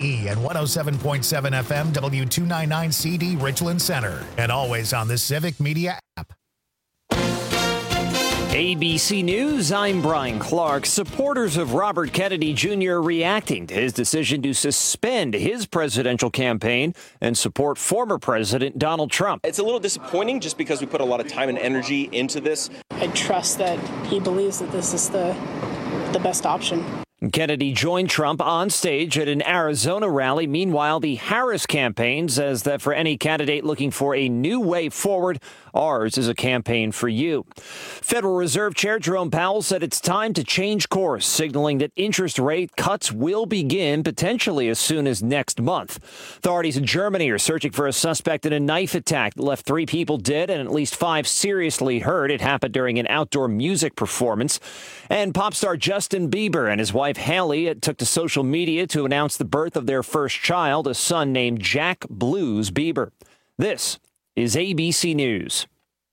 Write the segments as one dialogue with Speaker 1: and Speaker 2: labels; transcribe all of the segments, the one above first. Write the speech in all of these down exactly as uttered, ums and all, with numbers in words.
Speaker 1: E and one oh seven point seven F M W two ninety-nine C D Richland Center. And always on the Civic Media app.
Speaker 2: A B C News, I'm Brian Clark. Supporters of Robert Kennedy Junior reacting to his decision to suspend his presidential campaign and support former President Donald Trump.
Speaker 3: It's a little disappointing just because we put a lot of time and energy into this.
Speaker 4: I trust that he believes that this is the, the best option.
Speaker 2: Kennedy joined Trump on stage at an Arizona rally. Meanwhile, the Harris campaign says that for any candidate looking for a new way forward, ours is a campaign for you. Federal Reserve Chair Jerome Powell said it's time to change course, signaling that interest rate cuts will begin potentially as soon as next month. Authorities in Germany are searching for a suspect in a knife attack that left three people dead and at least five seriously hurt. It happened during an outdoor music performance. And pop star Justin Bieber and his wife Haley took to social media to announce the birth of their first child, a son named Jack Blues Bieber. This is A B C News.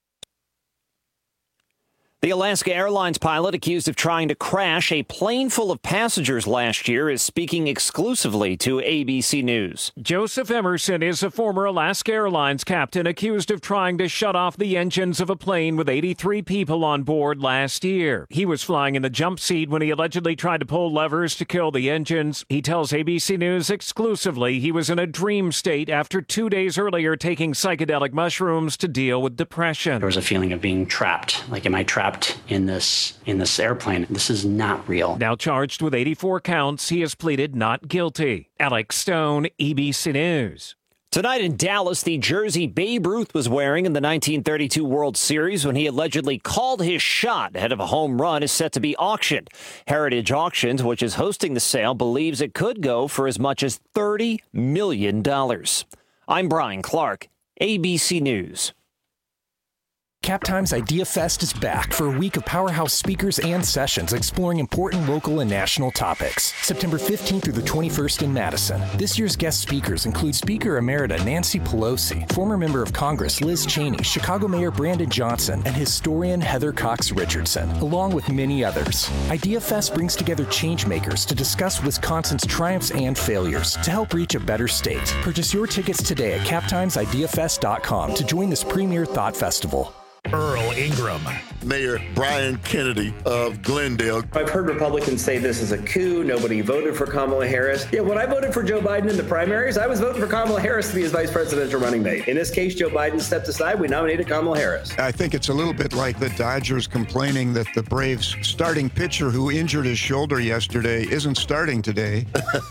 Speaker 2: The Alaska Airlines pilot accused of trying to crash a plane full of passengers last year is speaking exclusively to A B C News.
Speaker 5: Joseph Emerson is a former Alaska Airlines captain accused of trying to shut off the engines of a plane with eighty-three people on board last year. He was flying in the jump seat when he allegedly tried to pull levers to kill the engines. He tells A B C News exclusively he was in a dream state after two days earlier taking psychedelic mushrooms to deal with depression.
Speaker 6: There was a feeling of being trapped. Like, am I trapped in this in this airplane? This is not real.
Speaker 5: Now charged with eighty-four counts, he has pleaded not guilty. Alex Stone, A B C News.
Speaker 2: Tonight in Dallas, the jersey Babe Ruth was wearing in the nineteen thirty-two World Series when he allegedly called his shot ahead of a home run is set to be auctioned. Heritage Auctions, which is hosting the sale, believes it could go for as much as thirty million dollars. I'm Brian Clark, A B C News.
Speaker 7: CapTime's Idea Fest is back for a week of powerhouse speakers and sessions exploring important local and national topics. September fifteenth through the twenty-first in Madison. This year's guest speakers include Speaker Emerita Nancy Pelosi, former member of Congress Liz Cheney, Chicago Mayor Brandon Johnson, and historian Heather Cox Richardson, along with many others. Idea Fest brings together changemakers to discuss Wisconsin's triumphs and failures to help reach a better state. Purchase your tickets today at cap times idea fest dot com to join this premier thought festival.
Speaker 1: Earl Ingram.
Speaker 8: Mayor Brian Kennedy of Glendale.
Speaker 9: I've heard Republicans say this is a coup. Nobody voted for Kamala Harris. Yeah, when I voted for Joe Biden in the primaries, I was voting for Kamala Harris to be his vice presidential running mate. In this case, Joe Biden stepped aside. We nominated Kamala Harris.
Speaker 10: I think it's a little bit like the Dodgers complaining that the Braves starting pitcher who injured his shoulder yesterday isn't starting today.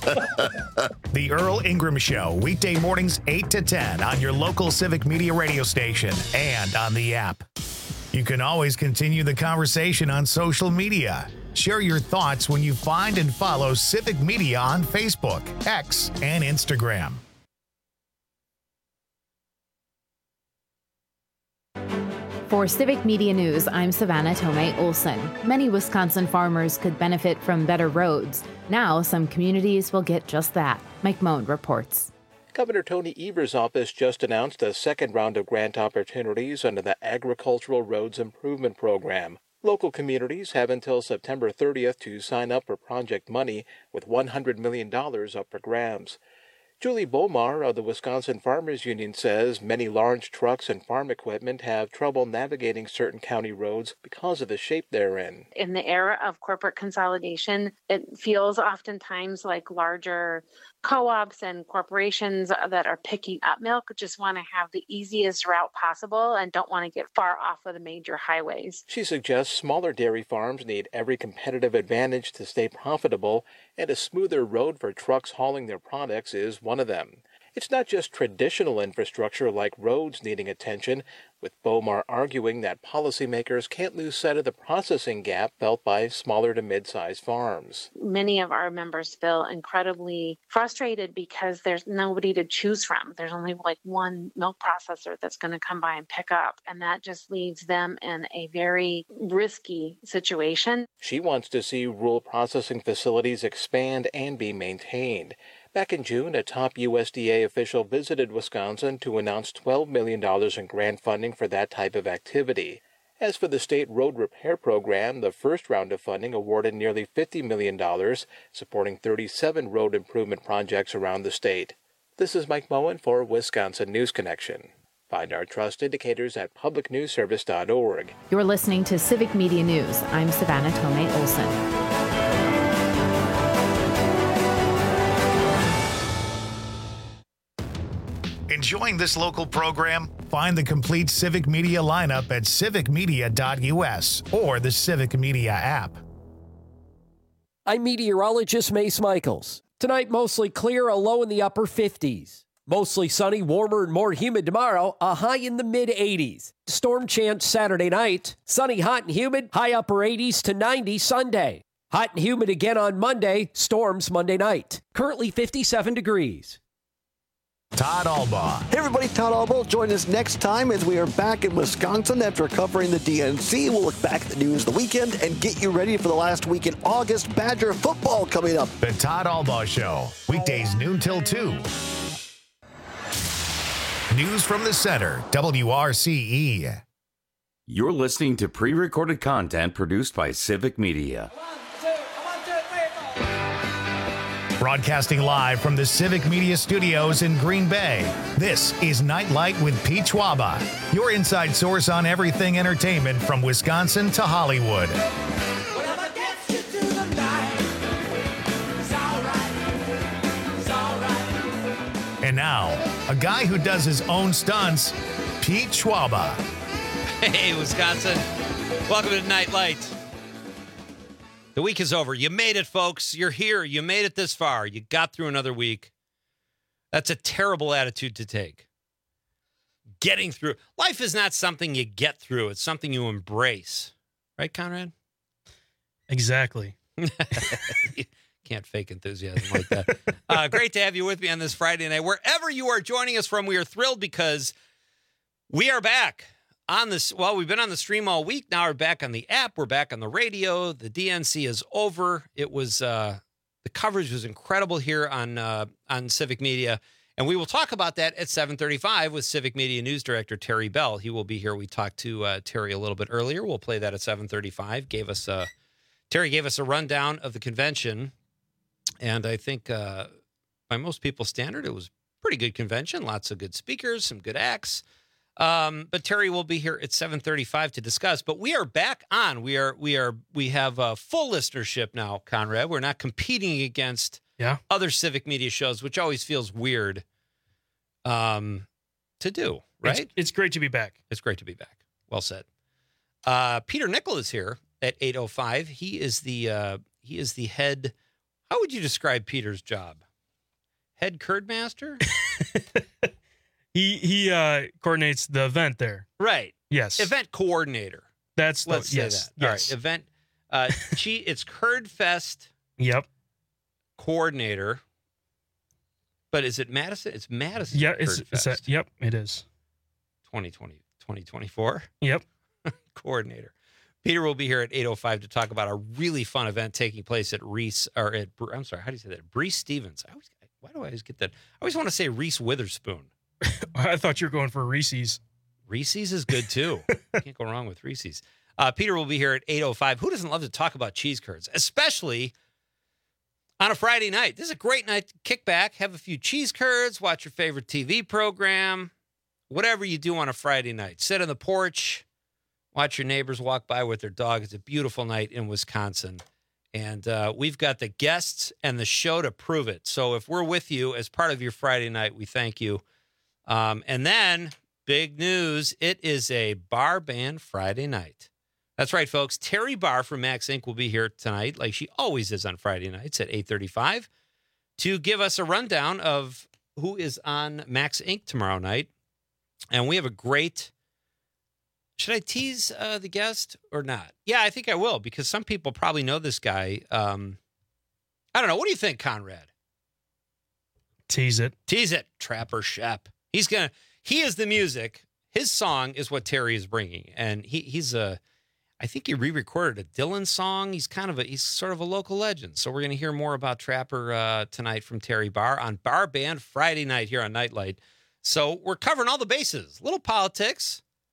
Speaker 1: The Earl Ingram Show, weekday mornings eight to ten on your local Civic Media radio station and on the app. You can always continue the conversation on social media. Share your thoughts when you find and follow Civic Media on Facebook, X, and Instagram.
Speaker 11: For Civic Media News, I'm Savannah Tomei Olson. Many Wisconsin farmers could benefit from better roads. Now, some communities will get just that. Mike Moan reports.
Speaker 12: Governor Tony Evers' office just announced a second round of grant opportunities under the Agricultural Roads Improvement Program. Local communities have until September thirtieth to sign up for project money, with one hundred million dollars up for grabs. Julie Bomar of the Wisconsin Farmers Union says many large trucks and farm equipment have trouble navigating certain county roads because of the shape they're in.
Speaker 13: In the era of corporate consolidation, it feels oftentimes like larger co-ops and corporations that are picking up milk just want to have the easiest route possible and don't want to get far off of the major highways.
Speaker 12: She suggests smaller dairy farms need every competitive advantage to stay profitable, and a smoother road for trucks hauling their products is one of them. It's not just traditional infrastructure like roads needing attention, with Bomar arguing that policymakers can't lose sight of the processing gap felt by smaller to mid-sized farms.
Speaker 13: Many of our members feel incredibly frustrated because there's nobody to choose from. There's only like one milk processor that's going to come by and pick up, and that just leaves them in a very risky situation.
Speaker 12: She wants to see rural processing facilities expand and be maintained. Back in June, a top U S D A official visited Wisconsin to announce twelve million dollars in grant funding for that type of activity. As for the state road repair program, the first round of funding awarded nearly fifty million dollars, supporting thirty-seven road improvement projects around the state. This is Mike Moen for Wisconsin News Connection. Find our trust indicators at public news service dot org.
Speaker 11: You're listening to Civic Media News. I'm Savannah Tomei Olson.
Speaker 1: Enjoying this local program? Find the complete Civic Media lineup at civic media dot u s or the Civic Media app.
Speaker 14: I'm meteorologist Mace Michaels. Tonight, mostly clear, a low in the upper fifties. Mostly sunny, warmer and more humid tomorrow, a high in the mid eighties. Storm chance Saturday night. Sunny, hot and humid, high upper eighties to ninety Sunday. Hot and humid again on Monday, storms Monday night. Currently fifty-seven degrees.
Speaker 1: Todd Albaugh.
Speaker 15: Hey everybody, Todd Albaugh. Join us next time as we are back in Wisconsin after covering the D N C. We'll look back at the news of the weekend and get you ready for the last week in August. Badger football coming up.
Speaker 1: The Todd Albaugh Show, weekdays noon till two. News from the center, W R C E.
Speaker 16: You're listening to pre-recorded content produced by Civic Media.
Speaker 1: Broadcasting live from the Civic Media Studios in Green Bay, this is Nightlight with Pete Schwaba, your inside source on everything entertainment from Wisconsin to Hollywood. And now, a guy who does his own stunts, Pete Schwaba.
Speaker 17: Hey, Wisconsin. Welcome to Nightlight. The week is over. You made it, folks. You're here. You made it this far. You got through another week. That's a terrible attitude to take. Getting through. Life is not something you get through. It's something you embrace. Right, Conrad?
Speaker 18: Exactly.
Speaker 17: Can't fake enthusiasm like that. Uh, great to have you with me on this Friday night. Wherever you are joining us from, we are thrilled because we are back. On this, well, we've been on the stream all week. Now we're back on the app. We're back on the radio. The D N C is over. It was uh, the coverage was incredible here on uh, on Civic Media, and we will talk about that at seven thirty-five with Civic Media News Director Terry Bell. He will be here. We talked to uh, Terry a little bit earlier. We'll play that at seven thirty-five. Gave us a Terry gave us a rundown of the convention, and I think uh, by most people's standard, it was a pretty good convention. Lots of good speakers, some good acts. Um, but Terry will be here at seven thirty-five to discuss. But we are back on. We are we are we have a full listenership now, Conrad. We're not competing against
Speaker 18: yeah.
Speaker 17: other Civic Media shows, which always feels weird um, to do. Right?
Speaker 18: It's, it's great to be back.
Speaker 17: It's great to be back. Well said. Uh, Peter Nickel is here at eight oh five. He is the uh, he is the head. How would you describe Peter's job? Head curd master.
Speaker 18: He he uh, coordinates the event there.
Speaker 17: Right.
Speaker 18: Yes.
Speaker 17: Event coordinator.
Speaker 18: That's the,
Speaker 17: Let's say
Speaker 18: yes.
Speaker 17: that. All
Speaker 18: Yes.
Speaker 17: right. Event. Uh, she, it's Curd Fest.
Speaker 18: Yep.
Speaker 17: Coordinator. But is it Madison? It's Madison.
Speaker 18: Yeah.
Speaker 17: Curd
Speaker 18: It's, it's a,
Speaker 17: Fest.
Speaker 18: yep. It is.
Speaker 17: twenty twenty, twenty twenty-four
Speaker 18: Yep.
Speaker 17: Coordinator. Peter will be here at eight oh five to talk about a really fun event taking place at Reese or at. I'm sorry. How do you say that? Brees Stevens. I always. Why do I always get that? I always want to say Reese Witherspoon.
Speaker 18: I thought you were going for Reese's.
Speaker 17: Reese's is good, too. Can't go wrong with Reese's. Uh, Peter will be here at eight oh five. Who doesn't love to talk about cheese curds, especially on a Friday night? This is a great night to kick back, have a few cheese curds, watch your favorite T V program, whatever you do on a Friday night. Sit on the porch, watch your neighbors walk by with their dog. It's a beautiful night in Wisconsin. And uh, we've got the guests and the show to prove it. So if we're with you as part of your Friday night, we thank you. Um, and then, big news, it is a bar band Friday night. That's right, folks. Terry Barr from Max Incorporated will be here tonight, like she always is on Friday nights at eight thirty-five, to give us a rundown of who is on Max Incorporated tomorrow night. And we have a great... Should I tease uh, the guest or not? Yeah, I think I will, because some people probably know this guy. Um, I don't know. What do you think, Conrad?
Speaker 18: Tease it.
Speaker 17: Tease it. Trapper Shep. He's gonna. He is the music. His song is what Terry is bringing, and he he's a. I think he re-recorded a Dylan song. He's kind of a. He's sort of a local legend. So we're gonna hear more about Trapper uh, tonight from Terry Barr on Bar Band Friday night here on Nightlight. So we're covering all the bases. A little politics.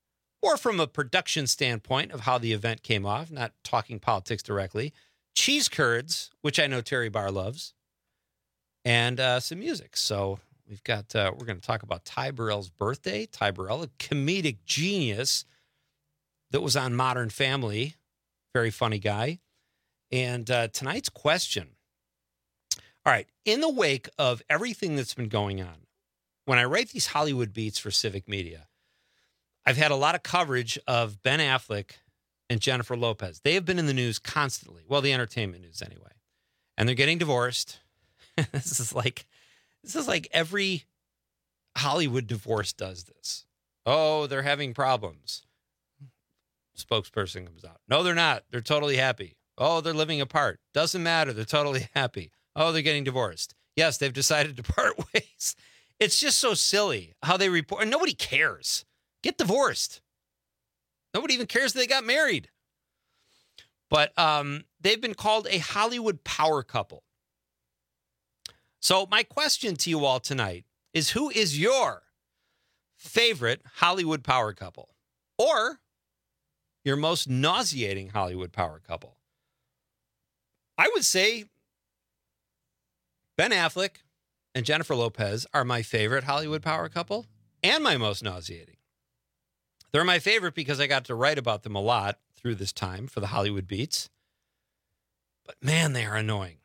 Speaker 17: or from a production standpoint of how the event came off, not talking politics directly, cheese curds, which I know Terry Barr loves, and uh, some music. So we've got, uh, we're going to talk about Ty Burrell's birthday. Ty Burrell, a comedic genius that was on Modern Family. Very funny guy. And uh, tonight's question. All right. In the wake of everything that's been going on, when I write these Hollywood beats for Civic Media, I've had a lot of coverage of Ben Affleck and Jennifer Lopez. They have been in the news constantly. Well, the entertainment news anyway. And they're getting divorced. This is like, this is like every Hollywood divorce does this. Oh, they're having problems. Spokesperson comes out. No, they're not. They're totally happy. Oh, they're living apart. Doesn't matter. They're totally happy. Oh, they're getting divorced. Yes, they've decided to part ways. It's just so silly how they report. And nobody cares. Get divorced. Nobody even cares they got married. But um, they've been called a Hollywood power couple. So my question to you all tonight is, who is your favorite Hollywood power couple? Or your most nauseating Hollywood power couple? I would say Ben Affleck and Jennifer Lopez are my favorite Hollywood power couple and my most nauseating. They're my favorite because I got to write about them a lot through this time for the Hollywood Beats. But man, they are annoying.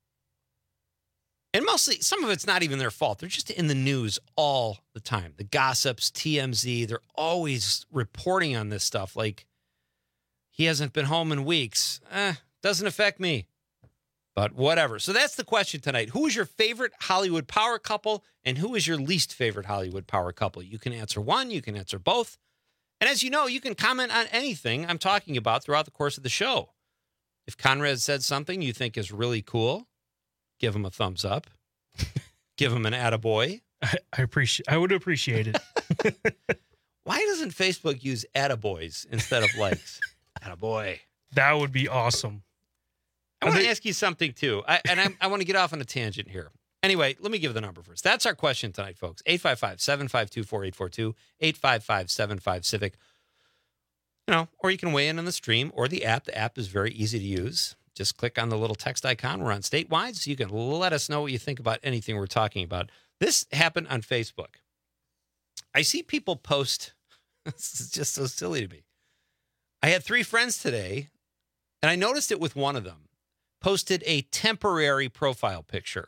Speaker 17: And mostly, some of it's not even their fault. They're just in the news all the time. The gossips, T M Z, they're always reporting on this stuff like, he hasn't been home in weeks. Eh, doesn't affect me. But whatever. So that's the question tonight. Who is your favorite Hollywood power couple, and who is your least favorite Hollywood power couple? You can answer one. You can answer both. And as you know, you can comment on anything I'm talking about throughout the course of the show. If Conrad said something you think is really cool, give him a thumbs up. Give him an attaboy.
Speaker 18: I, I appreciate. I would appreciate it.
Speaker 17: Why doesn't Facebook use attaboys instead of likes? Attaboy.
Speaker 18: That would be awesome.
Speaker 17: I want to ask you something, too. I, and I, I want to get off on a tangent here. Anyway, let me give the number first. That's our question tonight, folks. eight five five, seven five two, four eight four two, eight five five, seven five, Civic. You know, or you can weigh in on the stream or the app. The app is very easy to use. Just click on the little text icon. We're on statewide, so you can let us know what you think about anything we're talking about. This happened on Facebook. I see people post. This is just so silly to me. I had three friends today, and I noticed it with one of them. Posted a temporary profile picture.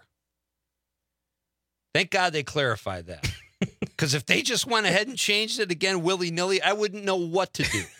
Speaker 17: Thank God they clarified that. Because if they just went ahead and changed it again willy-nilly, I wouldn't know what to do.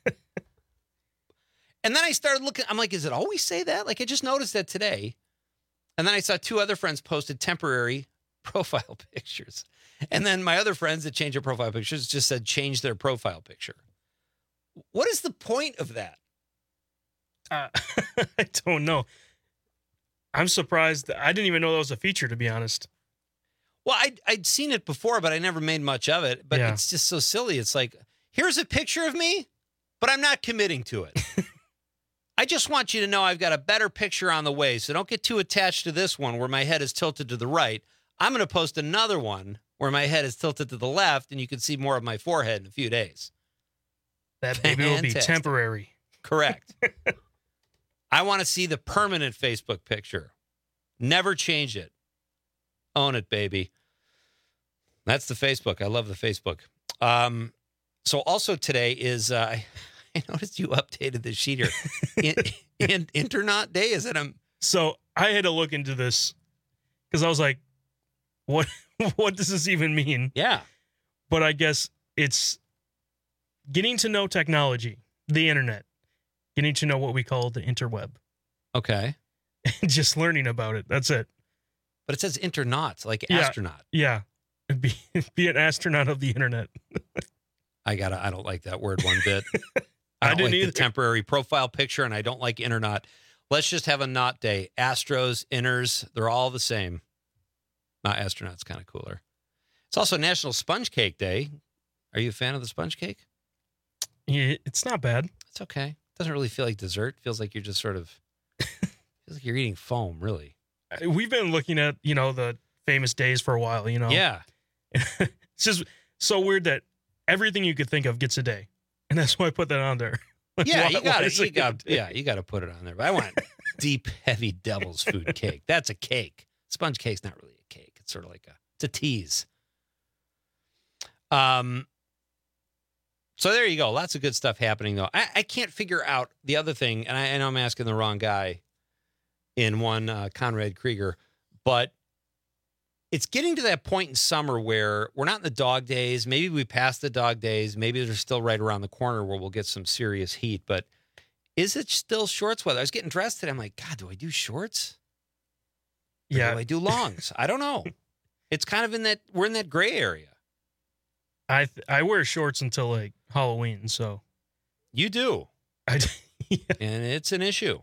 Speaker 17: And then I started looking. I'm like, is it always say that? Like, I just noticed that today. And then I saw two other friends posted temporary profile pictures. And then my other friends that changed their profile pictures just said change their profile picture. What is the point of that?
Speaker 18: Uh, I don't know. I'm surprised. I didn't even know that was a feature, to be honest.
Speaker 17: Well, I'd, I'd seen it before, but I never made much of it. But
Speaker 18: Yeah.
Speaker 17: it's just so silly. It's like, here's a picture of me, but I'm not committing to it. I just want you to know I've got a better picture on the way, so don't get too attached to this one where my head is tilted to the right. I'm going to post another one where my head is tilted to the left, and you can see more of my forehead in a few days.
Speaker 18: That baby will be
Speaker 17: Fantastic.
Speaker 18: temporary.
Speaker 17: Correct. I want to see the permanent Facebook picture. Never change it. Own it, baby. That's the Facebook. I love the Facebook. Um, so also today is, uh, I noticed you updated the sheet here. In, in, Internaut Day, is it? A...
Speaker 18: So I had to look into this because I was like, what, what does this even mean?
Speaker 17: Yeah.
Speaker 18: But I guess it's getting to know technology, the internet, getting to know what we call the interweb.
Speaker 17: Okay.
Speaker 18: Just learning about it. That's it.
Speaker 17: But it says internaut, like
Speaker 18: Yeah.
Speaker 17: astronaut.
Speaker 18: Yeah. Be, be an astronaut of the internet.
Speaker 17: I gotta. I don't like that word one bit.
Speaker 18: I
Speaker 17: I don't
Speaker 18: didn't
Speaker 17: like
Speaker 18: either.
Speaker 17: the temporary profile picture, and I don't like internaut. Let's just have a not day. Astros, inners, they're all the same. Not astronauts, kind of cooler. It's also National Sponge Cake Day. Are you a fan of the sponge cake?
Speaker 18: Yeah, it's not bad.
Speaker 17: It's okay. It doesn't really feel like dessert. It feels like you're just sort of. Feels like you're eating foam, really.
Speaker 18: We've been looking at, you know, the famous days for a while, you know?
Speaker 17: Yeah.
Speaker 18: It's just so weird that everything you could think of gets a day. and that's why I put that on there.
Speaker 17: Yeah,
Speaker 18: Why-
Speaker 17: you
Speaker 18: why
Speaker 17: got
Speaker 18: is
Speaker 17: to, you
Speaker 18: it
Speaker 17: got,
Speaker 18: good?
Speaker 17: yeah, you got to put it on there. But I want deep, heavy devil's food cake. That's a cake. Sponge cake's not really a cake. It's sort of like a, it's a tease. Um. So there you go. Lots of good stuff happening, though. I, I can't figure out the other thing, and I, I know I'm asking the wrong guy in one, uh, Conrad Krieger, but it's getting to that point in summer where we're not in the dog days. Maybe we passed the dog days. Maybe they're still right around the corner where we'll get some serious heat. But is it still shorts weather? I was getting dressed today. I'm like, God, do I do shorts? Or
Speaker 18: Yeah.
Speaker 17: do I do longs? I don't know. It's kind of in that, we're in that gray area.
Speaker 18: I th- I wear shorts until like Halloween, so
Speaker 17: You do.
Speaker 18: I yeah.
Speaker 17: And it's an issue.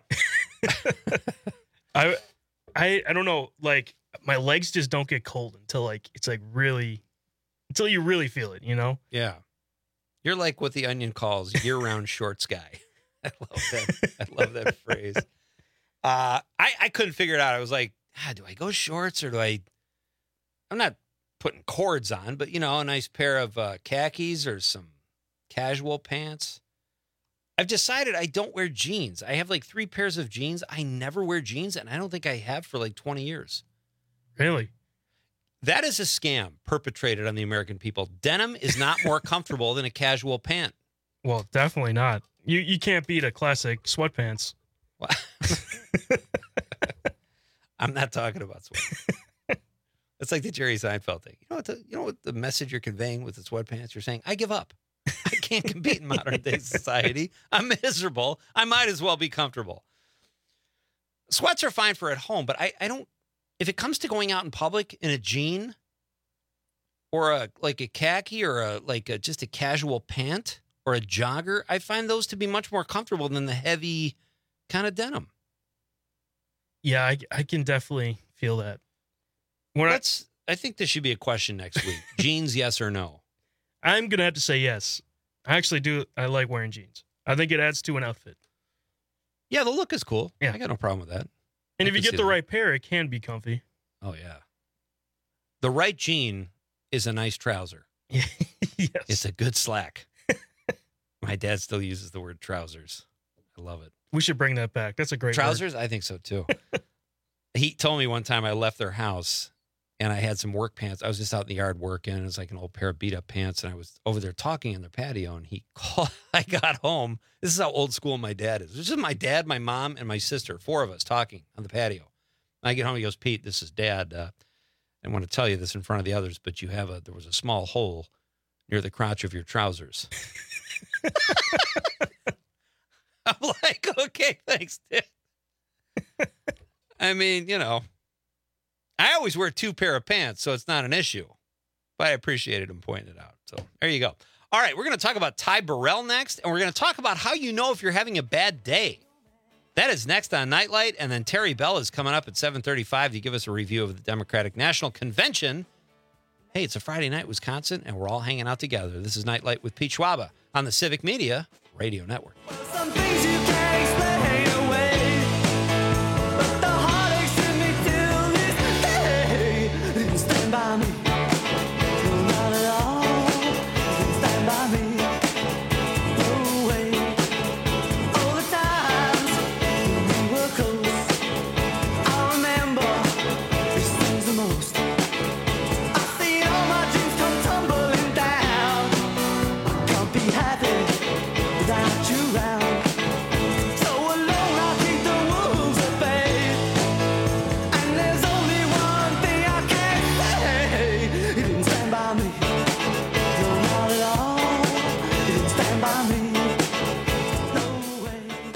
Speaker 18: I I I don't know. Like my legs just don't get cold until like it's like really until you really feel it. You know?
Speaker 17: Yeah. You're like what the Onion calls year-round shorts guy. I love that. I love that phrase. Uh, I, I couldn't figure it out. I was like, ah, do I go shorts or do I? I'm not putting cords on, but, you know, a nice pair of uh, khakis or some casual pants. I've decided I don't wear jeans. I have like three pairs of jeans. I never wear jeans, and I don't think I have for like twenty years.
Speaker 18: Really?
Speaker 17: That is a scam perpetrated on the American people. Denim is not more comfortable than a casual pant.
Speaker 18: Well, definitely not. You you can't beat a classic sweatpants.
Speaker 17: I'm not talking about sweatpants. It's like the Jerry Seinfeld thing. You know what the you know what the message you're conveying with the sweatpants? You're saying, I give up. I can't compete in modern day society. I'm miserable. I might as well be comfortable. Sweats are fine for at home, but I, I don't if it comes to going out in public in a jean or a like a khaki or a like a just a casual pant or a jogger, I find those to be much more comfortable than the heavy kind of denim.
Speaker 18: Yeah, I, I can definitely feel that. When
Speaker 17: That's, I, I think this should be a question next week. Jeans, yes or no?
Speaker 18: I'm going to have to say yes. I actually do. I like wearing jeans. I think it adds to an outfit.
Speaker 17: Yeah, the look is cool.
Speaker 18: Yeah.
Speaker 17: I got no problem with that.
Speaker 18: And
Speaker 17: I
Speaker 18: if you
Speaker 17: can
Speaker 18: get
Speaker 17: see
Speaker 18: the
Speaker 17: that.
Speaker 18: right pair, it can be comfy.
Speaker 17: Oh, yeah. The right jean is a nice trouser.
Speaker 18: Yes.
Speaker 17: It's a good slack. My dad still uses the word trousers. I love it.
Speaker 18: We should bring that back. That's a great word.
Speaker 17: Trousers? I think so, too. He told me one time I left their house and I had some work pants. I was just out in the yard working. And it was like an old pair of beat up pants. And I was over there talking in their patio. And he called. I got home. This is how old school my dad is. This is my dad, my mom, and my sister. Four of us talking on the patio. And I get home. He goes, Pete, this is Dad. Uh, I want to tell you this in front of the others, but you have a, there was a small hole near the crotch of your trousers. I'm like, okay, thanks, Dad. I mean, you know, I always wear two pair of pants, so it's not an issue. But I appreciated him pointing it out. So there you go. All right, we're going to talk about Ty Burrell next, and we're going to talk about how you know if you're having a bad day. That is next on Nightlight, and then Terry Bell is coming up at seven thirty-five to give us a review of the Democratic National Convention. Hey, it's a Friday night, Wisconsin, and we're all hanging out together. This is Nightlight with Pete Schwaba on the Civic Media Radio Network.
Speaker 19: Some things you can't explain away, but the heartaches in me till this day. Didn't stand by me, no, not at all. Didn't stand by me, no way. All the times when we were close, I remember these things the most. I've seen all my dreams come tumbling down. I can't be happy without you round. So alone I keep the wolves at bay. And there's only one thing I can say. He didn't stand by me, no, not at all. He didn't stand by me, no way.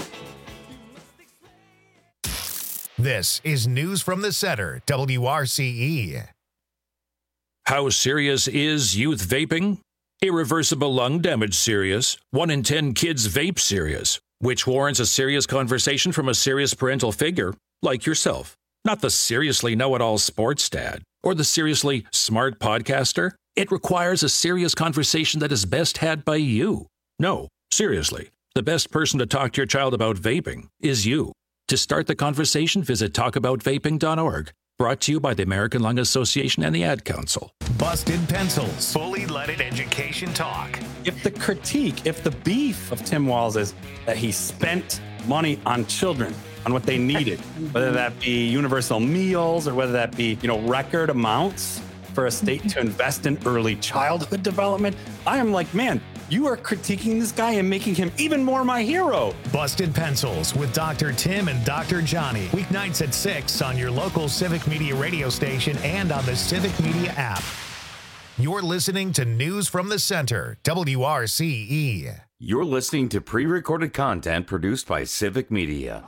Speaker 1: This is News from the Center, W R C E.
Speaker 20: How serious is youth vaping? Irreversible lung damage serious. One in ten kids vape serious, which warrants a serious conversation from a serious parental figure like yourself. Not the seriously know-it-all sports dad or the seriously smart podcaster. It requires a serious conversation that is best had by you. No, seriously, the best person to talk to your child about vaping is you. To start the conversation, visit talk about vaping dot org. Brought to you by the American Lung Association and the Ad Council.
Speaker 1: Busted Pencils. Fully leaded education talk.
Speaker 21: If the critique, if the beef of Tim Walz is that he spent money on children, on what they needed, whether that be universal meals or whether that be, you know, record amounts for a state to invest in early childhood development, I am like, man, you are critiquing this guy and making him even more my hero.
Speaker 1: Busted Pencils with Doctor Tim and Doctor Johnny. Weeknights at six on your local Civic Media radio station and on the Civic Media app. You're listening to News from the Center, W R C E.
Speaker 16: You're listening to pre-recorded content produced by Civic Media.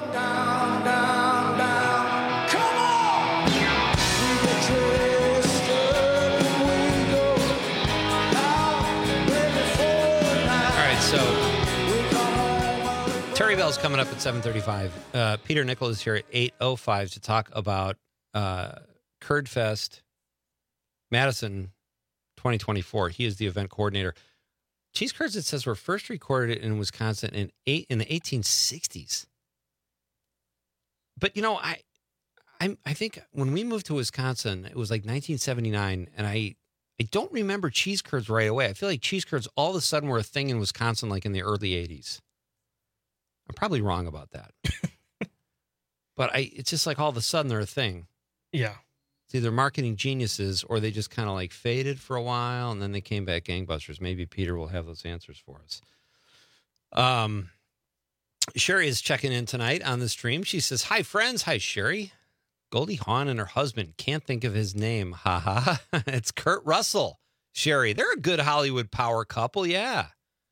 Speaker 17: Terry Bell's coming up at seven thirty-five. Uh, Peter Nichol is here at eight oh five to talk about uh, Curd Fest Madison twenty twenty-four. He is the event coordinator. Cheese curds, it says, were first recorded in Wisconsin in eight in the eighteen sixties. But you know, I, I, I think when we moved to Wisconsin, it was like nineteen seventy-nine, and I, I don't remember cheese curds right away. I feel like cheese curds all of a sudden were a thing in Wisconsin, like in the early eighties. I'm probably wrong about that. But I it's just like all of a sudden they're a thing.
Speaker 18: Yeah.
Speaker 17: It's either marketing geniuses or they just kind of like faded for a while and then they came back gangbusters. Maybe Peter will have those answers for us. Um, Sherry is checking in tonight on the stream. She says, hi, friends. Hi, Sherry. Goldie Hawn and her husband. Can't think of his name. Ha ha. It's Kurt Russell. Sherry, they're a good Hollywood power couple. Yeah.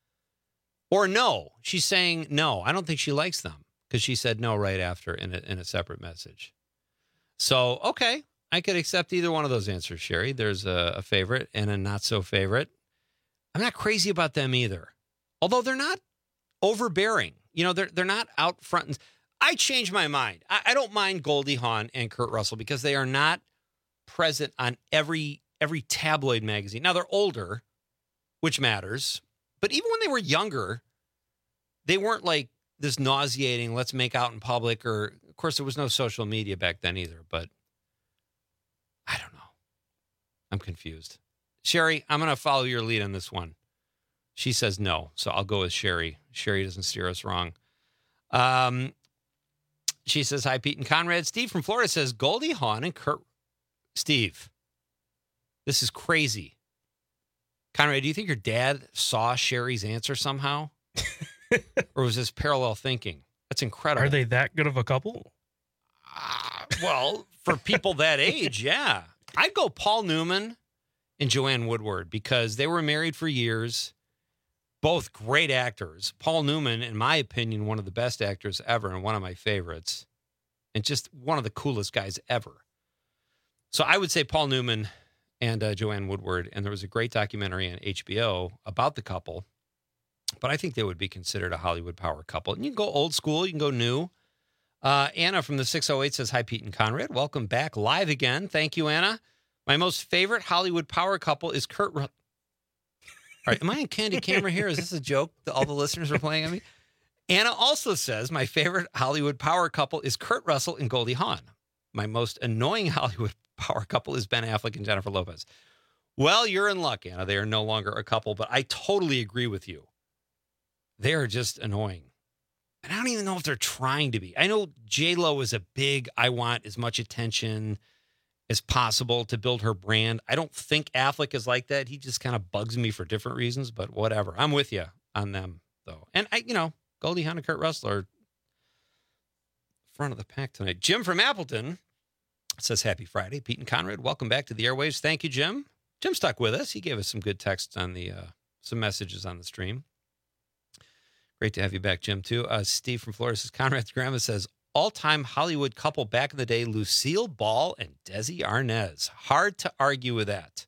Speaker 17: Or no, she's saying no. I don't think she likes them because she said no right after in a, in a separate message. So, okay, I could accept either one of those answers, Sherry. There's a, a favorite and a not so favorite. I'm not crazy about them either, although they're not overbearing. You know, they're they're not out front. And, I changed my mind. I, I don't mind Goldie Hawn and Kurt Russell because they are not present on every every tabloid magazine. Now they're older, which matters. But even when they were younger, they weren't like this nauseating, let's make out in public, or, of course, there was no social media back then either, but I don't know. I'm confused. Sherry, I'm going to follow your lead on this one. She says no, so I'll go with Sherry. Sherry doesn't steer us wrong. Um, she says, hi, Pete and Conrad. Steve from Florida says, Goldie Hawn and Kurt. Steve, this is crazy. Conrad, do you think your dad saw Sherry's answer somehow? Or was this parallel thinking? That's incredible.
Speaker 18: Are they that good of a couple?
Speaker 17: Uh, well, for people that age, yeah. I'd go Paul Newman and Joanne Woodward because they were married for years. Both great actors. Paul Newman, in my opinion, one of the best actors ever and one of my favorites. And just one of the coolest guys ever. So I would say Paul Newman and uh, Joanne Woodward, and there was a great documentary on H B O about the couple, but I think they would be considered a Hollywood power couple. And you can go old school, you can go new. Uh, Anna from the six oh eight says, hi, Pete and Conrad. Welcome back live again. Thank you, Anna. My most favorite Hollywood power couple is Kurt Russell. All right, am I on Candy Camera here? Is this a joke that all the listeners are playing at me? Anna also says, my favorite Hollywood power couple is Kurt Russell and Goldie Hawn. My most annoying Hollywood power couple is Ben Affleck and Jennifer Lopez. Well, you're in luck, Anna. They are no longer a couple, but I totally agree with you. They are just annoying. And I don't even know if they're trying to be. I know J-Lo is a big, I want as much attention as possible to build her brand. I don't think Affleck is like that. He just kind of bugs me for different reasons, but whatever. I'm with you on them, though. And, I, you know, Goldie Hawn and Kurt Russell are front of the pack tonight. Jim from Appleton says, happy Friday. Pete and Conrad, welcome back to the airwaves. Thank you, Jim. Jim stuck with us. He gave us some good texts on the, uh, some messages on the stream. Great to have you back, Jim, too. Uh, Steve from Florida says, Conrad's grandma says, all-time Hollywood couple back in the day, Lucille Ball and Desi Arnaz. Hard to argue with that.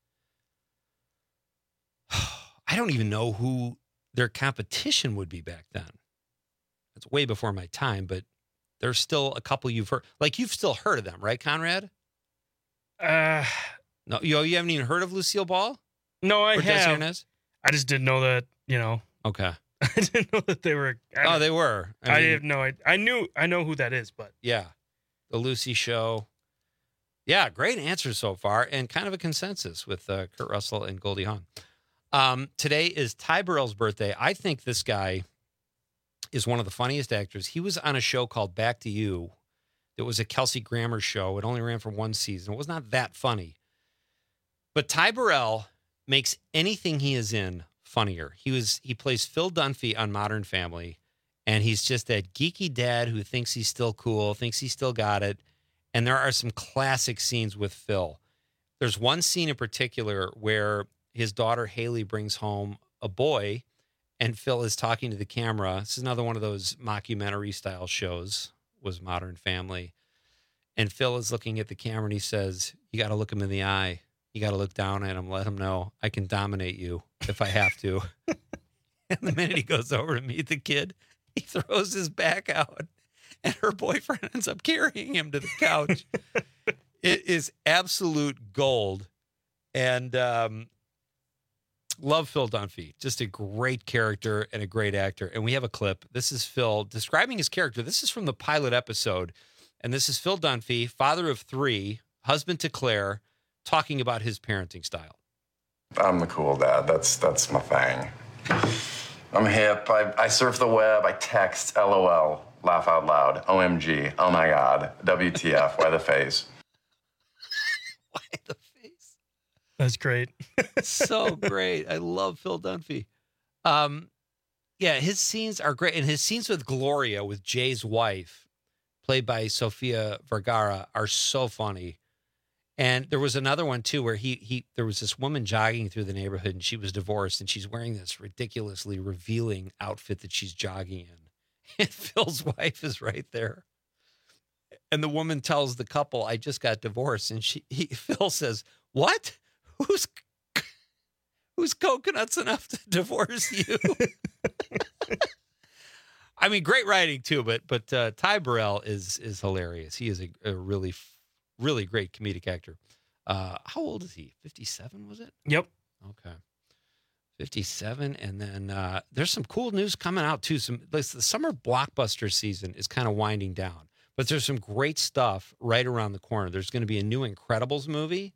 Speaker 17: I don't even know who their competition would be back then. It's way before my time, but there's still a couple you've heard. Like, you've still heard of them, right, Conrad?
Speaker 18: Uh,
Speaker 17: no, you, you haven't even heard of Lucille Ball?
Speaker 18: No, I
Speaker 17: or
Speaker 18: have.
Speaker 17: Desi
Speaker 18: I just didn't know that, you know.
Speaker 17: Okay.
Speaker 18: I didn't know that they were. I
Speaker 17: oh, they were.
Speaker 18: I, I mean, have no idea. I knew, I know who that is, but.
Speaker 17: Yeah. The Lucy Show. Yeah, great answers so far, and kind of a consensus with uh, Kurt Russell and Goldie Hawn. Um, today is Ty Burrell's birthday. I think this guy is one of the funniest actors. He was on a show called Back to You. It was a Kelsey Grammer show. It only ran for one season. It was not that funny. But Ty Burrell makes anything he is in funnier. He was he plays Phil Dunphy on Modern Family, and he's just that geeky dad who thinks he's still cool, thinks he still got it. And there are some classic scenes with Phil. There's one scene in particular where his daughter Haley brings home a boy, and Phil is talking to the camera. This is another one of those mockumentary style shows, was Modern Family. And Phil is looking at the camera and he says, "You got to look him in the eye. You got to look down at him. Let him know I can dominate you if I have to." And the minute he goes over to meet the kid, he throws his back out, and her boyfriend ends up carrying him to the couch. It is absolute gold. And um, love Phil Dunphy. Just a great character and a great actor. And we have a clip. This is Phil describing his character. This is from the pilot episode. And this is Phil Dunphy, father of three, husband to Claire, talking about his parenting style.
Speaker 3: I'm the cool dad. That's that's my thing. I'm hip. I, I surf the web. I text. LOL. Laugh out loud. O M G. Oh my God. W T F. Why the face?
Speaker 17: Why the face?
Speaker 18: That's great.
Speaker 17: So great. I love Phil Dunphy. Um, yeah, his scenes are great. And his scenes with Gloria, with Jay's wife, played by Sofia Vergara, are so funny. And there was another one too where he he there was this woman jogging through the neighborhood, and she was divorced, and she's wearing this ridiculously revealing outfit that she's jogging in. And Phil's wife is right there. And the woman tells the couple, "I just got divorced." And she he, Phil says, "What? Who's who's coconuts enough to divorce you?" I mean, great writing too, but but uh, Ty Burrell is is hilarious. He is a, a really, really great comedic actor. Uh, how old is he? fifty-seven, was it?
Speaker 18: Yep.
Speaker 17: Okay. fifty-seven. And then uh, there's some cool news coming out too. Some the summer blockbuster season is kind of winding down, but there's some great stuff right around the corner. There's going to be a new Incredibles movie.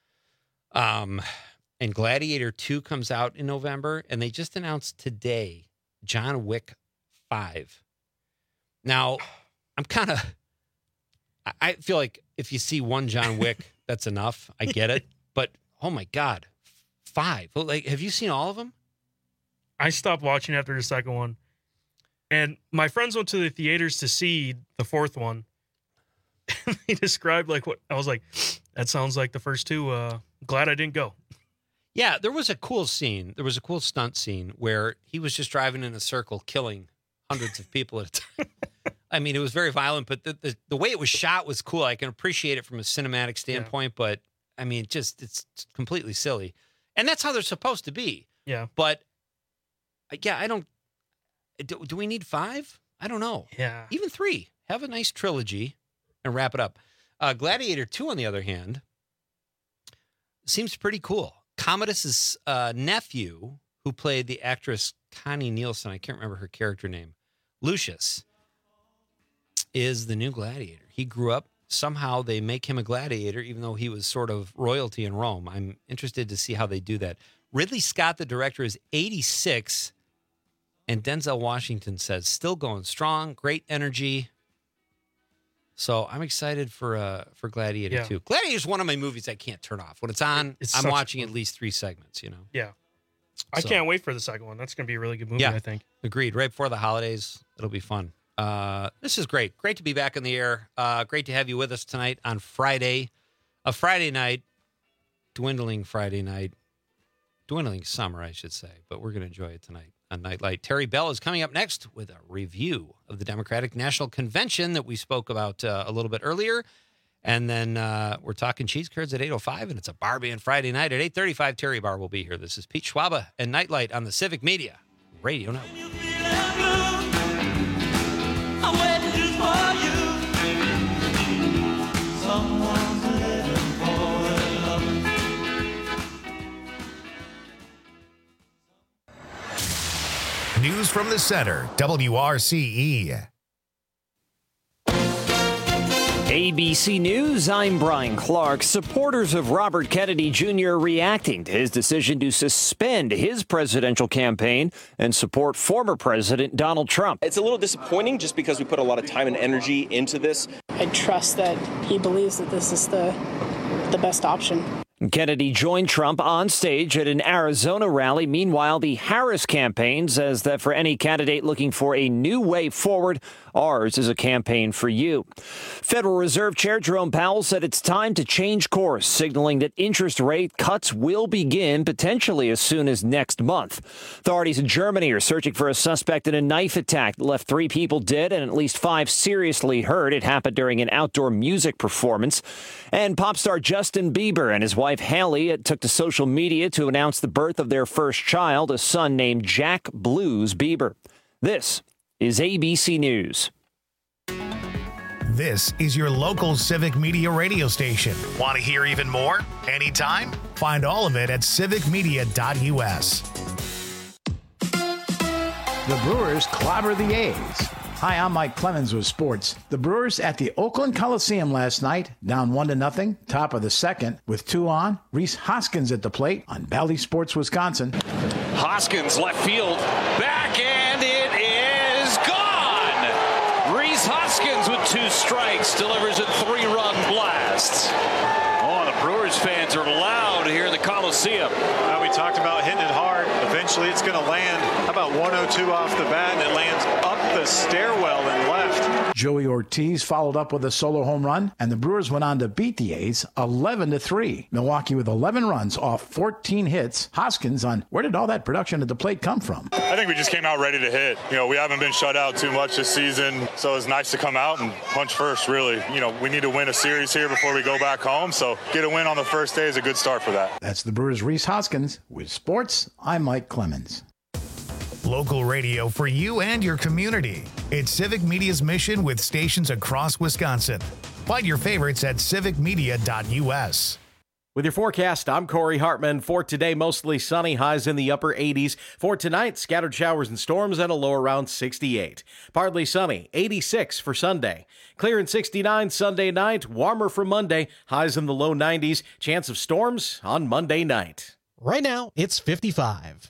Speaker 17: Um, and Gladiator two comes out in November, and they just announced today John Wick five. Now, I'm kind of, I feel like if you see one John Wick, that's enough. I get it. But, oh my God, five. Like, have you seen all of them?
Speaker 18: I stopped watching after the second one. And my friends went to the theaters to see the fourth one. And they described like what, I was like, that sounds like the first two. Uh, glad I didn't go.
Speaker 17: Yeah, there was a cool scene. There was a cool stunt scene where he was just driving in a circle, killing hundreds of people at a time. I mean, it was very violent, but the, the the way it was shot was cool. I can appreciate it from a cinematic standpoint, yeah. But I mean, just it's completely silly. And that's how they're supposed to be.
Speaker 18: Yeah.
Speaker 17: But yeah, I don't, do, do we need five? I don't know.
Speaker 18: Yeah.
Speaker 17: Even three. Have a nice trilogy and wrap it up. Uh, Gladiator two, on the other hand, seems pretty cool. Commodus's uh, nephew, who played the actress Connie Nielsen, I can't remember her character name, Lucius, is the new gladiator. He grew up. Somehow they make him a gladiator, even though he was sort of royalty in Rome. I'm interested to see how they do that. Ridley Scott, the director, is eighty-six, and Denzel Washington says still going strong, great energy. So I'm excited for uh, for Gladiator
Speaker 18: Yeah.
Speaker 17: two. Gladiator is one of my movies I can't turn off. When it's on,
Speaker 18: It's
Speaker 17: I'm
Speaker 18: such-
Speaker 17: watching at least three segments, you know?
Speaker 18: Yeah. I
Speaker 17: So-
Speaker 18: can't wait for the second one. That's going to be a really good movie,
Speaker 17: Yeah,
Speaker 18: I think.
Speaker 17: Agreed. Right before the holidays, it'll be fun. Uh, this is great. Great to be back in the air. Uh, great to have you with us tonight on Friday. A Friday night, dwindling Friday night, dwindling summer, I should say. But we're going to enjoy it tonight on Nightlight. Terry Bell is coming up next with a review of the Democratic National Convention that we spoke about uh, a little bit earlier. And then uh, we're talking cheese curds at eight oh five, and it's a Barbie and Friday night at eight thirty-five. Terry Bar will be here. This is Pete Schwaba and Nightlight on the Civic Media Radio Network.
Speaker 19: I'm waiting just for you. Someone's living for love.
Speaker 1: News from the center, W R C E.
Speaker 2: A B C News, I'm Brian Clark. Supporters of Robert Kennedy Junior reacting to his decision to suspend his presidential campaign and support former President Donald Trump.
Speaker 4: It's a little disappointing just because we put a lot of time and energy into this.
Speaker 22: I trust that he believes that this is the the best option.
Speaker 2: Kennedy joined Trump on stage at an Arizona rally. Meanwhile, the Harris campaign says that for any candidate looking for a new way forward, ours is a campaign for you. Federal Reserve Chair Jerome Powell said it's time to change course, signaling that interest rate cuts will begin potentially as soon as next month. Authorities in Germany are searching for a suspect in a knife attack that left three people dead and at least five seriously hurt. It happened during an outdoor music performance. And pop star Justin Bieber and his wife Hailey took to social media to announce the birth of their first child, a son named Jack Blues Bieber. This is A B C News.
Speaker 1: This is your local Civic Media radio station. Want to hear even more? Anytime? Find all of it at civic media dot u s.
Speaker 23: The Brewers clobber the A's. Hi, I'm Mike Clemens with sports. The Brewers at the Oakland Coliseum last night, down one to nothing, top of the second, with two on. Rhys Hoskins at the plate on Bally Sports, Wisconsin.
Speaker 24: Hoskins left field, back, and it is gone. Rhys Hoskins with two strikes delivers a three-run blast. Oh, the Brewers fans are loud here in the Coliseum.
Speaker 25: Well, we talked about hitting it hard. Eventually, it's going to land. How about one oh two off the bat, and it lands up the stairwell and left.
Speaker 23: Joey Ortiz followed up with a solo home run, and the Brewers went on to beat the A's eleven to three. Milwaukee with eleven runs off fourteen hits. Hoskins on where did all that production at the plate come from?
Speaker 26: I think we just came out ready to hit. You know, we haven't been shut out too much this season, so it's nice to come out and punch first, really. You know, we need to win a series here before we go back home, so get a win on the first day is a good start for that.
Speaker 23: That's the Brewers' Rhys Hoskins. With sports, I'm Mike Clemens.
Speaker 1: Local radio for you and your community. It's Civic Media's mission with stations across Wisconsin. Find your favorites at civic media dot u s.
Speaker 27: With your forecast, I'm Corey Hartman. For today, mostly sunny, highs in the upper eighties. For tonight, scattered showers and storms and a low around sixty-eight. Partly sunny, eighty-six for Sunday. Clear and sixty-nine Sunday night, warmer for Monday, highs in the low nineties. Chance of storms on Monday night.
Speaker 28: Right now, it's fifty-five.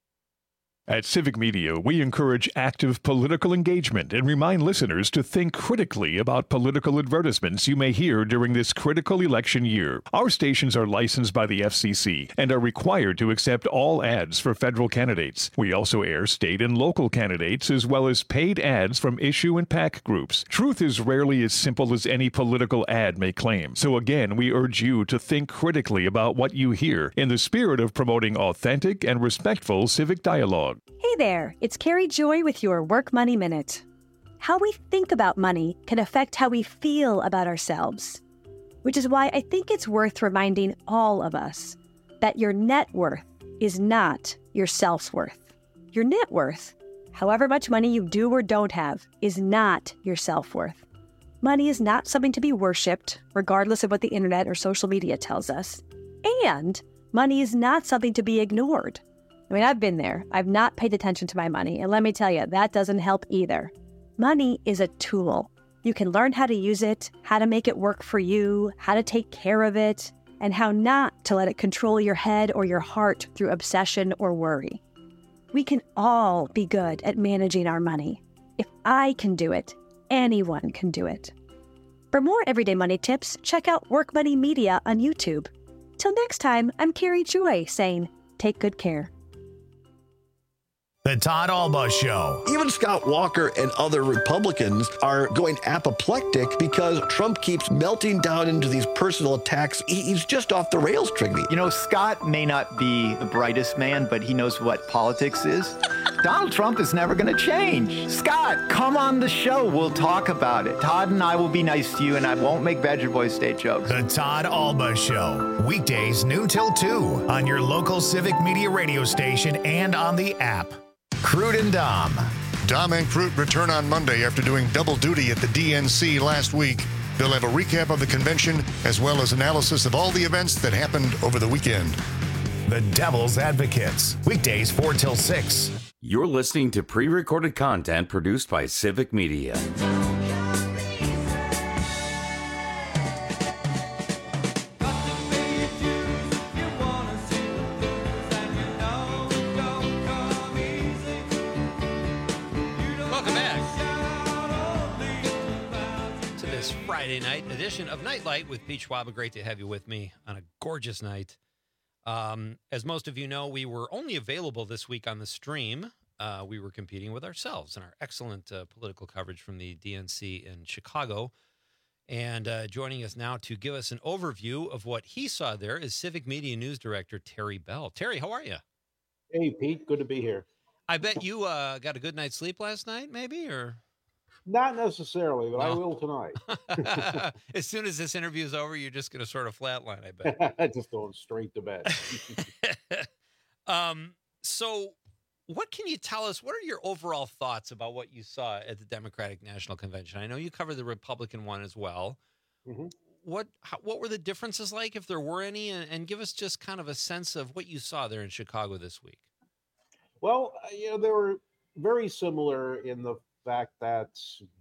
Speaker 29: At Civic Media, we encourage active political engagement and remind listeners to think critically about political advertisements you may hear during this critical election year. Our stations are licensed by the F C C and are required to accept all ads for federal candidates. We also air state and local candidates as well as paid ads from issue and PAC groups. Truth is rarely as simple as any political ad may claim. So again, we urge you to think critically about what you hear in the spirit of promoting authentic and respectful civic dialogue.
Speaker 30: Hey there, it's Carrie Joy with your Work Money Minute. How we think about money can affect how we feel about ourselves, which is why I think it's worth reminding all of us that your net worth is not your self-worth. Your net worth, however much money you do or don't have, is not your self-worth. Money is not something to be worshipped, regardless of what the internet or social media tells us. And money is not something to be ignored. I mean, I've been there. I've not paid attention to my money. And let me tell you, that doesn't help either. Money is a tool. You can learn how to use it, how to make it work for you, how to take care of it, and how not to let it control your head or your heart through obsession or worry. We can all be good at managing our money. If I can do it, anyone can do it. For more everyday money tips, check out Work Money Media on YouTube. Till next time, I'm Carrie Joy saying, take good care.
Speaker 1: The Todd Alba Show.
Speaker 15: Even Scott Walker and other Republicans are going apoplectic because Trump keeps melting down into these personal attacks. He's just off the rails, Trigby.
Speaker 31: You know, Scott may not be the brightest man, but he knows what politics is. Donald Trump is never going to change. Scott, come on the show. We'll talk about it. Todd and I will be nice to you, and I won't make Badger Boy State jokes.
Speaker 1: The Todd Alba Show. Weekdays, noon till two on your local Civic Media radio station and on the app. Crute and Dom.
Speaker 10: Dom and Crute return on Monday after doing double duty at the D N C last week. They'll have a recap of the convention as well as analysis of all the events that happened over the weekend.
Speaker 1: The Devil's Advocates. Weekdays four till six.
Speaker 16: You're listening to pre-recorded content produced by Civic Media.
Speaker 17: Friday night edition of Nightlight with Pete Schwab. Great to have you with me on a gorgeous night. Um, as most of you know, we were only available this week on the stream. Uh, we were competing with ourselves and our excellent uh, political coverage from the D N C in Chicago. And uh, joining us now to give us an overview of what he saw there is Civic Media News Director Terry Bell. Terry, how are you?
Speaker 5: Hey, Pete. Good to be here.
Speaker 17: I bet you uh, got a good night's sleep last night, maybe, or
Speaker 5: not necessarily, but
Speaker 17: no.
Speaker 5: I will tonight.
Speaker 17: As soon as this interview is over, you're just going to sort of flatline, I bet.
Speaker 5: Just going straight to bed.
Speaker 17: um. So, what can you tell us? What are your overall thoughts about what you saw at the Democratic National Convention? I know you covered the Republican one as well.
Speaker 5: Mm-hmm.
Speaker 17: What how, what were the differences like, if there were any, and, and give us just kind of a sense of what you saw there in Chicago this week.
Speaker 5: Well, you know, they were very similar in the fact that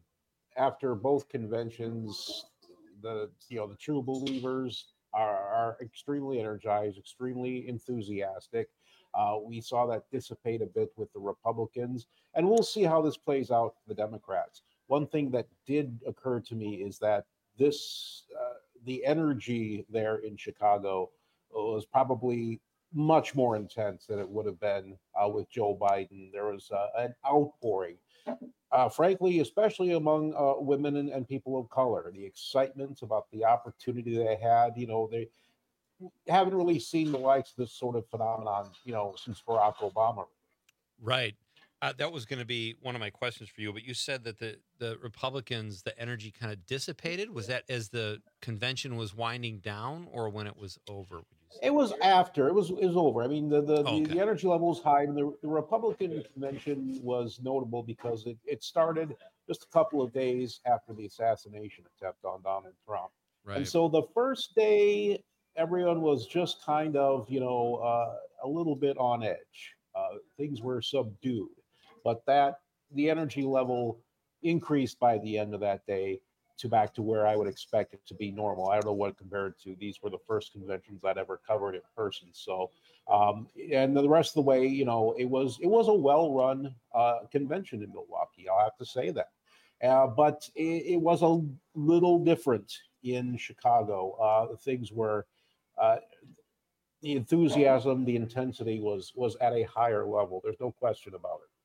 Speaker 5: after both conventions, the you know the true believers are, are extremely energized, extremely enthusiastic. Uh, we saw that dissipate a bit with the Republicans, and we'll see how this plays out for the Democrats. One thing that did occur to me is that this uh, the energy there in Chicago was probably much more intense than it would have been uh, with Joe Biden. There was uh, an outpouring, uh, frankly, especially among uh, women and, and people of color. The excitement about the opportunity they had, you know, they haven't really seen the likes of this sort of phenomenon, you know, since Barack Obama.
Speaker 17: Right. Uh, that was going to be one of my questions for you, but you said that the, the Republicans, the energy kind of dissipated. Was that as the convention was winding down or when it was over? Would you say?
Speaker 5: It was after. It was it was over. I mean, the the,
Speaker 17: Oh, okay.
Speaker 5: the, the energy level was high. And the, the Republican convention was notable because it, it started just a couple of days after the assassination attempt on Donald Trump.
Speaker 17: Right.
Speaker 5: And so the first day, everyone was just kind of, you know, uh, a little bit on edge. Uh, things were subdued. But that the energy level increased by the end of that day to back to where I would expect it to be normal. I don't know what compared to. These were the first conventions I'd ever covered in person. So, um, and the rest of the way, you know, it was it was a well-run uh, convention in Milwaukee. I'll have to say that. Uh, but it, it was a little different in Chicago. Uh, things were. Uh, the enthusiasm, the intensity was was at a higher level. There's no question about it.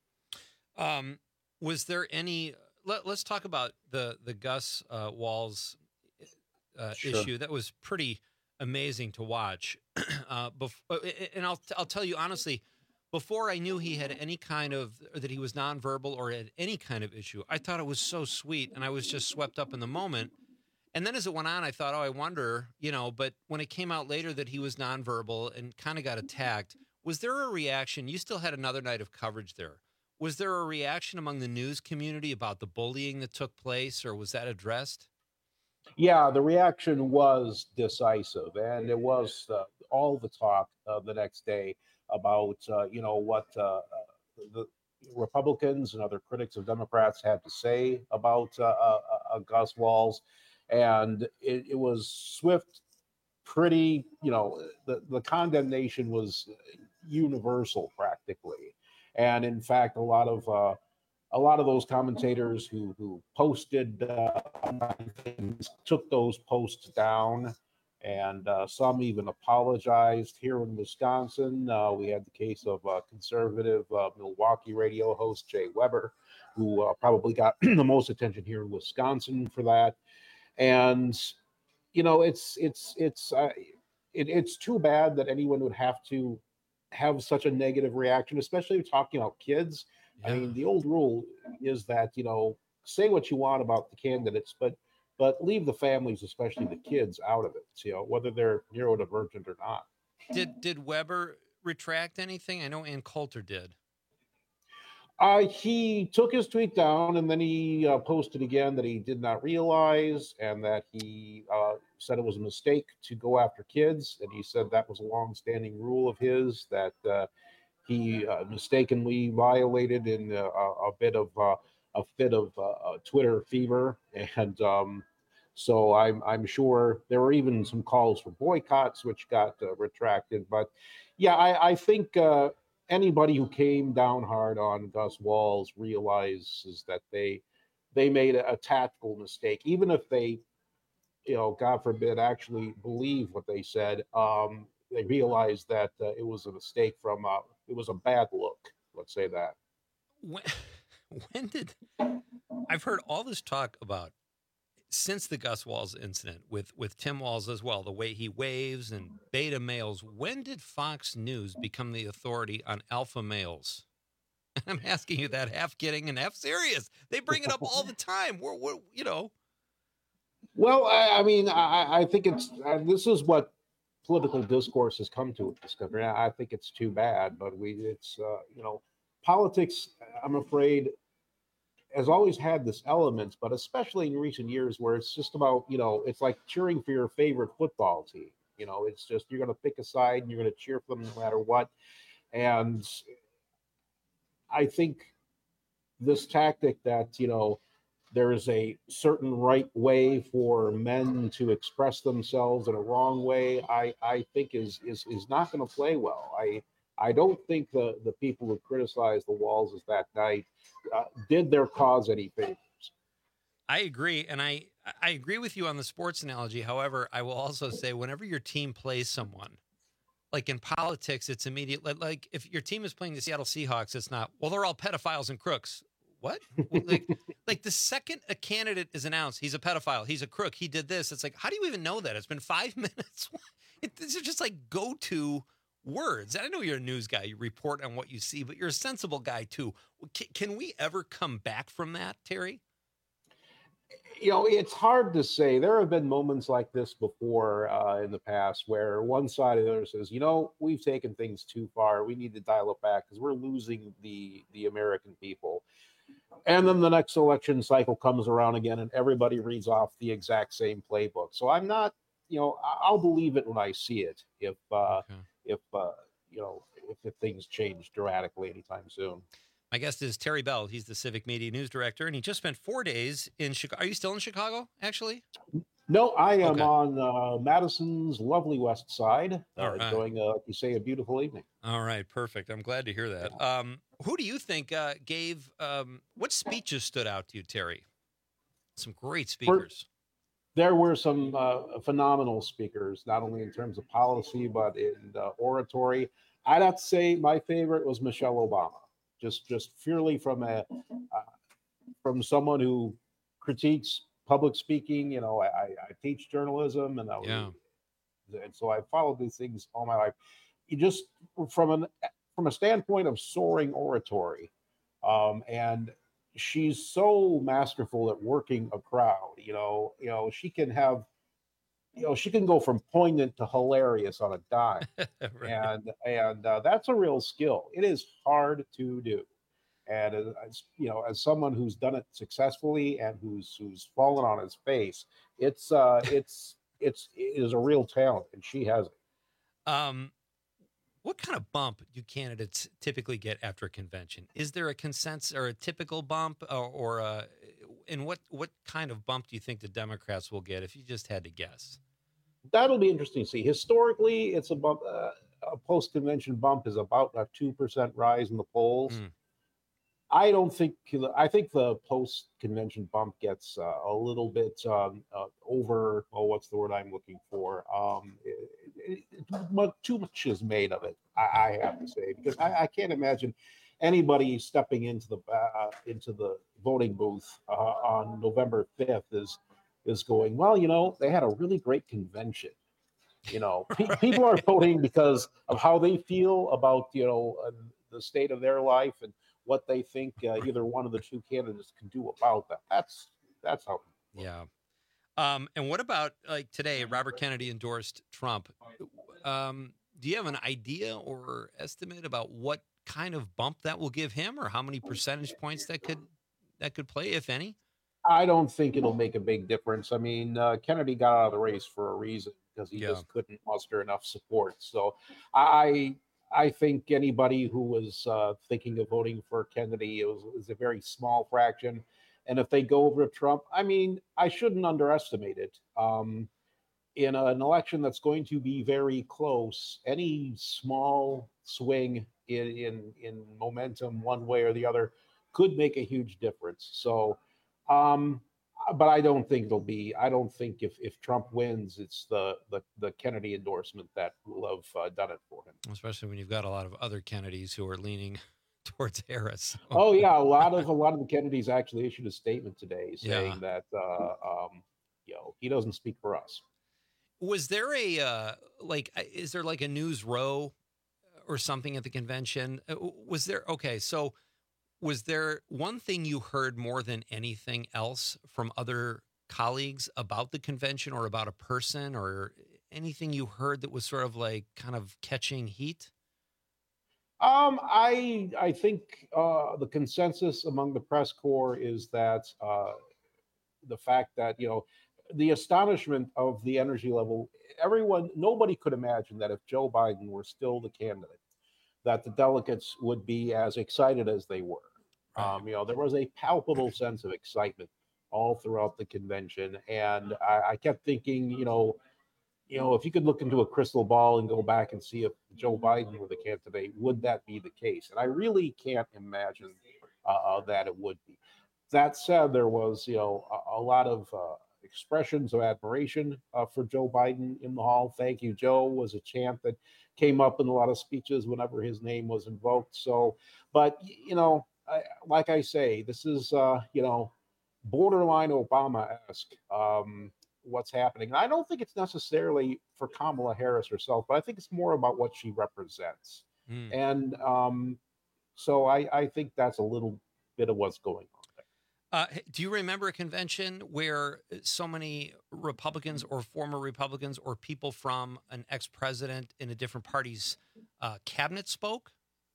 Speaker 17: Um, was there any? Let, let's talk about the the Gus uh, Walz uh,
Speaker 5: Sure.
Speaker 17: issue. That was pretty amazing to watch. uh, bef- and I'll I'll tell you honestly, before I knew he had any kind of or that he was nonverbal or had any kind of issue, I thought it was so sweet, and I was just swept up in the moment. And then as it went on, I thought, oh, I wonder, you know. But when it came out later that he was nonverbal and kind of got attacked, was there a reaction? You still had another night of coverage there. Was there a reaction among the news community about the bullying that took place, or was that addressed?
Speaker 5: Yeah, the reaction was decisive, and it was uh, all the talk uh, the next day about uh, you know what uh, the Republicans and other critics of Democrats had to say about uh, uh, uh, Gus Walz, and it, it was swift, pretty. You know, the the condemnation was universal practically. And in fact, a lot of uh, a lot of those commentators who who posted uh, things took those posts down, and uh, some even apologized. Here in Wisconsin, uh, we had the case of uh, conservative uh, Milwaukee radio host Jay Weber, who uh, probably got the most attention here in Wisconsin for that. And you know, it's it's it's uh, it, it's too bad that anyone would have to have such a negative reaction, especially talking about kids. Yeah. I mean, the old rule is that, you know, say what you want about the candidates, but but leave the families, especially the kids, out of it, you know, whether they're neurodivergent or not.
Speaker 17: Did did Weber retract anything? I know Ann Coulter did.
Speaker 5: Uh, he took his tweet down, and then he uh, posted again that he did not realize, and that he uh, said it was a mistake to go after kids. And he said that was a long-standing rule of his that uh, he uh, mistakenly violated in a, a bit of uh, a fit of uh, Twitter fever. And um, so I'm I'm sure there were even some calls for boycotts, which got uh, retracted. But yeah, I, I think. Uh, Anybody who came down hard on Gus Walz realizes that they they made a, a tactical mistake. Even if they you know, God forbid, actually believe what they said, um, they realized that uh, it was a mistake from, uh, it was a bad look. Let's say that.
Speaker 17: When, when did I've heard all this talk about since the Gus Walz incident with with Tim Walz as well, the way he waves and beta males. When did Fox News become the authority on alpha males? I'm asking you that, half kidding and half serious. They bring it up all the time. We're, we're you know.
Speaker 5: Well, I, I mean, I, I think it's uh, this is what political discourse has come to in this country. I I think it's too bad, but we it's uh, you know, politics, I'm afraid, has always had this element, but especially in recent years where it's just about, you know, it's like cheering for your favorite football team. You know, it's just you're going to pick a side and you're going to cheer for them no matter what. And I think this tactic that, you know, there is a certain right way for men to express themselves and a wrong way, I, I think is is is not going to play well. I I don't think the, the people who criticized the Walzes that night uh, did their cause any favors.
Speaker 17: I agree, and I I agree with you on the sports analogy. However, I will also say whenever your team plays someone, like in politics, it's immediate. Like if your team is playing the Seattle Seahawks, it's not, well, they're all pedophiles and crooks. What? like, like the second a candidate is announced, he's a pedophile, he's a crook, he did this. It's like, how do you even know that? It's been five minutes. It, these are just like go-to words. I know you're a news guy. You report on what you see, but you're a sensible guy too. Can, can we ever come back from that, Terry?
Speaker 5: You know, it's hard to say. There have been moments like this before uh, in the past where one side or the other says, you know, we've taken things too far. We need to dial it back because we're losing the the American people. And then the next election cycle comes around again and everybody reads off the exact same playbook. So I'm not, you know, I- I'll believe it when I see it if, uh,
Speaker 17: Okay.
Speaker 5: if uh, you know, if, if things change dramatically anytime soon.
Speaker 17: My guest is Terry Bell. He's the Civic Media News Director, and he just spent four days in Chicago. Are you still in Chicago, actually?
Speaker 5: No, I am
Speaker 17: Okay.
Speaker 5: on uh, Madison's lovely west side, uh,
Speaker 17: All right.
Speaker 5: enjoying, uh, like you say, a beautiful evening.
Speaker 17: All right, perfect. I'm glad to hear that. Um, who do you think uh, gave, um, what speeches stood out to you, Terry? Some great speakers.
Speaker 5: There were some uh, phenomenal speakers, not only in terms of policy, but in uh, oratory. I'd have to say my favorite was Michelle Obama, just just purely from a uh, from someone who critiques public speaking. You know, I, I I teach journalism, and I was,
Speaker 17: Yeah.
Speaker 5: and so I followed these things all my life. You just from an from a standpoint of soaring oratory, um, and she's so masterful at working a crowd. You know, you know she can have, you know, she can go from poignant to hilarious on a dime,
Speaker 17: Right.
Speaker 5: and and uh, that's a real skill. It is hard to do, and as, as you know, as someone who's done it successfully and who's who's fallen on his face, it's uh, it's it's it is a real talent, and she has it.
Speaker 17: Um, what kind of bump do candidates typically get after a convention? Is there a consensus or a typical bump, or, or uh, and what what kind of bump do you think the Democrats will get if you just had to guess?
Speaker 5: That'll be interesting to see. Historically, it's a bump. Uh, a post-convention bump is about a two percent rise in the polls.
Speaker 17: Mm.
Speaker 5: I don't think. I think the post-convention bump gets uh, a little bit um, uh, over. Oh, what's the word I'm looking for? Um, it, it, it, mu- too much is made of it. I, I have to say because I, I can't imagine anybody stepping into the uh, into the voting booth uh, on November fifth is is going, well, you know, they had a really great convention. You know, pe- people are voting because of how they feel about, you know, uh, the state of their life and what they think uh, either one of the two candidates can do about that. That's that's how.
Speaker 17: Yeah. Um, and what about like today? Robert Kennedy endorsed Trump. Um, do you have an idea or estimate about what kind of bump that will give him, or how many percentage points that could that could play, if any?
Speaker 5: I don't think it'll make a big difference. I mean, uh, Kennedy got out of the race for a reason because he
Speaker 17: Yeah.
Speaker 5: just couldn't muster enough support. So I I think anybody who was uh, thinking of voting for Kennedy, it was, it was a very small fraction. And if they go over to Trump, I mean, I shouldn't underestimate it. Um, in a- an election that's going to be very close, any small swing in, in in momentum one way or the other could make a huge difference. So um, but I don't think it'll be. I don't think if, if Trump wins, it's the, the the Kennedy endorsement that will have uh, done it for him.
Speaker 17: Especially when you've got a lot of other Kennedys who are leaning towards Harris.
Speaker 5: Oh yeah, a lot of a lot of the Kennedys actually issued a statement today saying
Speaker 17: Yeah.
Speaker 5: that uh, um, you know he doesn't speak for us.
Speaker 17: Was there a uh, like? uh, Is there like a news row or something at the convention? Uh, Was there okay? So was there one thing you heard more than anything else from other colleagues about the convention or about a person or anything you heard that was sort of like kind of catching heat?
Speaker 5: Um, I I think uh, the consensus among the press corps is that uh, the fact that you know the astonishment of the energy level. Everyone, nobody could imagine that if Joe Biden were still the candidate, that the delegates would be as excited as they were. Um, you know, there was a palpable sense of excitement all throughout the convention, and I, I kept thinking, you know, you know, if you could look into a crystal ball and go back and see if Joe Biden were the candidate, would that be the case? And I really can't imagine uh, uh, that it would be. That said, there was, you know, a, a lot of uh, expressions of admiration uh, for Joe Biden in the hall. Thank you, Joe was a chant that came up in a lot of speeches whenever his name was invoked. So, but, y- you know, I, like I say, this is, uh, you know, borderline Obama-esque. Um, what's happening. And I don't think it's necessarily for Kamala Harris herself, but I think it's more about what she represents.
Speaker 17: Mm.
Speaker 5: And um, so I, I think that's a little bit of what's going on there.
Speaker 17: Uh, h- do you remember a convention where so many Republicans or former Republicans or people from an ex-president in a different party's uh, cabinet spoke?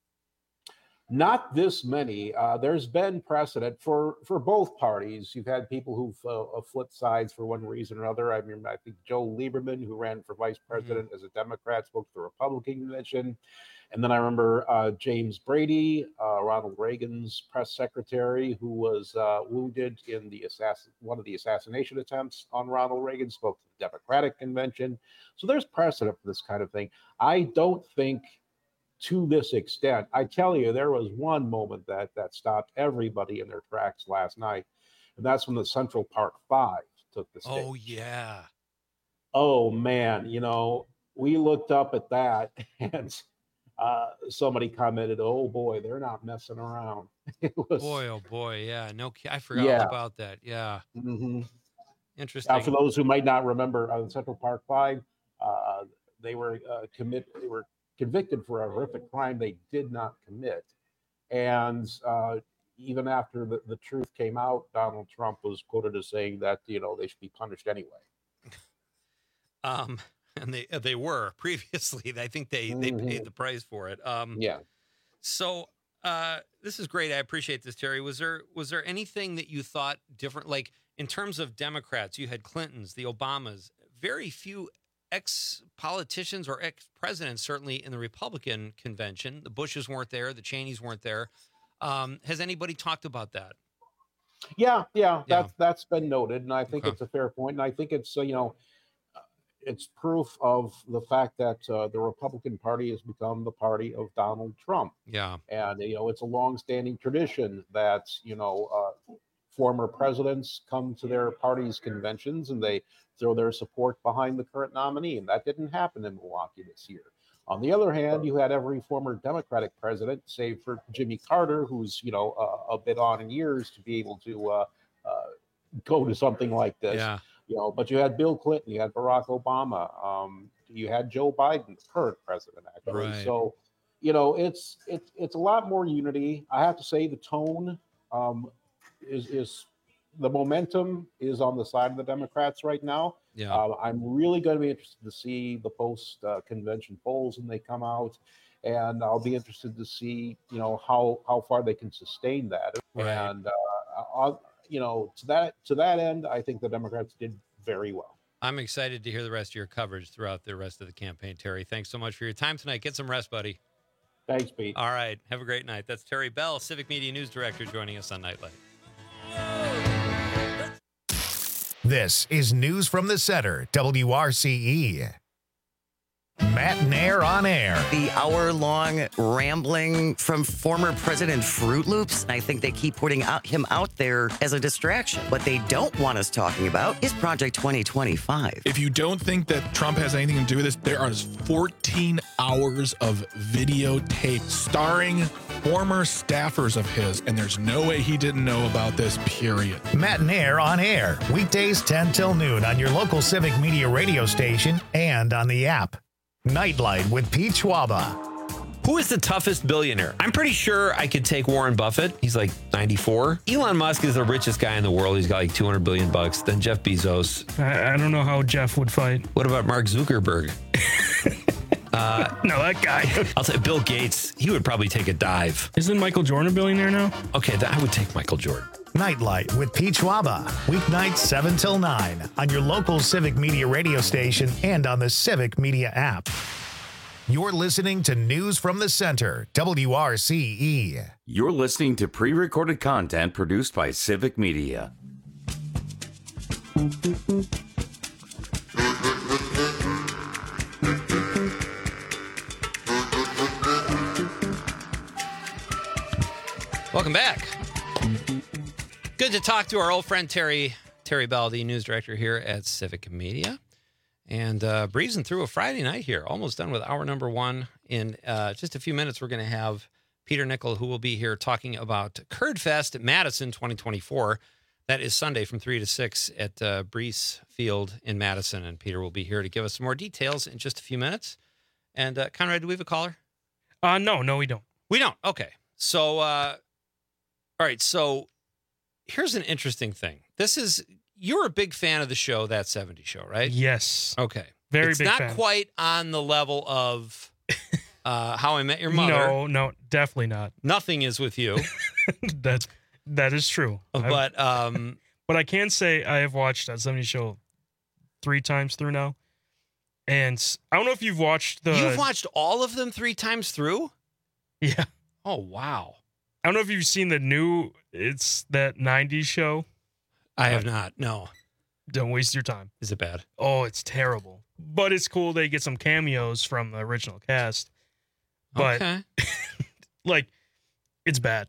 Speaker 5: Not this many. Uh, there's been precedent for for both parties. You've had people who've uh, uh, flipped sides for one reason or other. I mean, I think Joe Lieberman, who ran for vice president as a Democrat, spoke to the Republican convention. And then I remember uh, James Brady, uh, Ronald Reagan's press secretary, who was uh, wounded in the assassin one of the assassination attempts on Ronald Reagan, spoke to the Democratic convention. So there's precedent for this kind of thing. I don't think to this extent. I tell you, there was one moment that that stopped everybody in their tracks last night, and that's when the Central Park Five took the stage.
Speaker 17: Oh, yeah.
Speaker 5: Oh man, you know, we looked up at that, and uh, somebody commented, "Oh boy, they're not messing around." It was,
Speaker 17: Boy, oh boy, yeah. No, ki- I forgot
Speaker 5: Yeah.
Speaker 17: all about that. Yeah.
Speaker 5: hmm
Speaker 17: Interesting.
Speaker 5: Now, for those who might not remember, uh, the Central Park Five, uh, they were uh, commit, they were convicted for a horrific crime they did not commit, and uh, even after the, the truth came out, Donald Trump was quoted as saying that you know they should be punished anyway.
Speaker 17: Um, and they uh, they were previously. I think they they paid the price for it. Um,
Speaker 5: Yeah.
Speaker 17: So uh, this is great. I appreciate this, Terry. Was there was there anything that you thought different? Like in terms of Democrats, you had Clintons, the Obamas, very few ex-politicians or ex-presidents, certainly in the Republican convention. The Bushes weren't there. The Cheneys weren't there. Um, has anybody talked about that?
Speaker 5: Yeah, yeah,
Speaker 17: Yeah.
Speaker 5: that's that's been noted, and I think
Speaker 17: Okay.
Speaker 5: it's a fair point, and I think it's uh, you know, uh, it's proof of the fact that uh, the Republican Party has become the party of Donald Trump,
Speaker 17: Yeah.
Speaker 5: and you know, it's a long-standing tradition that you know, uh, former presidents come to their party's conventions and they throw their support behind the current nominee, and that didn't happen in Milwaukee this year. On the other hand, you had every former Democratic president, save for Jimmy Carter, who's you know uh, a bit on in years, to be able to uh, uh, go to something like this.
Speaker 17: Yeah.
Speaker 5: You know, but you had Bill Clinton, you had Barack Obama, um, you had Joe Biden, the current president, actually.
Speaker 17: Right.
Speaker 5: So, you know, it's it's it's a lot more unity. I have to say, the tone um, is is the momentum is on the side of the Democrats right now.
Speaker 17: Yeah.
Speaker 5: Uh, I'm really going to be interested to see the post uh, convention polls when they come out, and I'll be interested to see you know how how far they can sustain that.
Speaker 17: Right.
Speaker 5: And uh, I'll, you know to that to that end, I think the Democrats did very well.
Speaker 17: I'm excited to hear the rest of your coverage throughout the rest of the campaign, Terry. Thanks so much for your time tonight. Get some rest, buddy.
Speaker 5: Thanks, Pete.
Speaker 17: All right. Have a great night. That's Terry Bell, Civic Media News Director, joining us on Nightlight.
Speaker 1: This is News from the Center, W R C E. Matt Nair on air.
Speaker 3: The hour-long rambling from former President Fruit Loops. I think they keep putting out, him out there as a distraction. What they don't want us talking about is Project twenty twenty-five.
Speaker 6: If you don't think that Trump has anything to do with this, there are fourteen hours of videotape starring former staffers of his, and there's no way he didn't know about this, period.
Speaker 1: Matt Nair on air. Weekdays ten till noon on your local Civic Media radio station and on the app. Nightlight with Pete Schwaba.
Speaker 7: Who is the toughest billionaire? I'm pretty sure I could take Warren Buffett. He's like ninety-four. Elon Musk is the richest guy in the world. He's got like two hundred billion bucks. Then Jeff Bezos.
Speaker 18: I, I don't know how Jeff would fight.
Speaker 7: What about Mark Zuckerberg? uh,
Speaker 18: no, that guy.
Speaker 7: I'll say Bill Gates. He would probably take a dive.
Speaker 18: Isn't Michael Jordan a billionaire now?
Speaker 7: Okay, that, I would take Michael Jordan.
Speaker 1: Nightlight with Pete Schwaba. Weeknights seven till nine on your local Civic Media radio station and on the Civic Media app. You're listening to News from the Center, W R C E.
Speaker 16: You're listening to pre-recorded content produced by Civic Media.
Speaker 17: Welcome back. Good to talk to our old friend Terry Terry Bell, the news director here at Civic Media. And uh, breezing through a Friday night here, almost done with hour number one. In uh, just a few minutes, we're going to have Peter Nickel, who will be here talking about Curd Fest at Madison twenty twenty-four. That is Sunday from three to six at uh, Brees Field in Madison. And Peter will be here to give us some more details in just a few minutes. And uh, Conrad, do we have a caller?
Speaker 18: Uh, no, no, we don't.
Speaker 17: We don't. Okay. So, uh, all right. So here's an interesting thing. This is... You're a big fan of the show, That seventies Show, right?
Speaker 18: Yes.
Speaker 17: Okay.
Speaker 18: Very
Speaker 17: it's
Speaker 18: big
Speaker 17: not
Speaker 18: fan.
Speaker 17: quite on the level of uh, How I Met Your Mother.
Speaker 18: No, no, definitely not.
Speaker 17: Nothing is with you.
Speaker 18: That's that is true.
Speaker 17: But um,
Speaker 18: but I can say I have watched That seventies Show three times through now, and I don't know if you've watched the.
Speaker 17: You've watched all of them three times through?
Speaker 18: Yeah.
Speaker 17: Oh wow.
Speaker 18: I don't know if you've seen the new. It's that nineties show.
Speaker 17: I have not. No.
Speaker 18: Don't waste your time.
Speaker 17: Is it bad?
Speaker 18: Oh, it's terrible. But it's cool. They get some cameos from the original cast. But,
Speaker 17: okay.
Speaker 18: like, it's bad.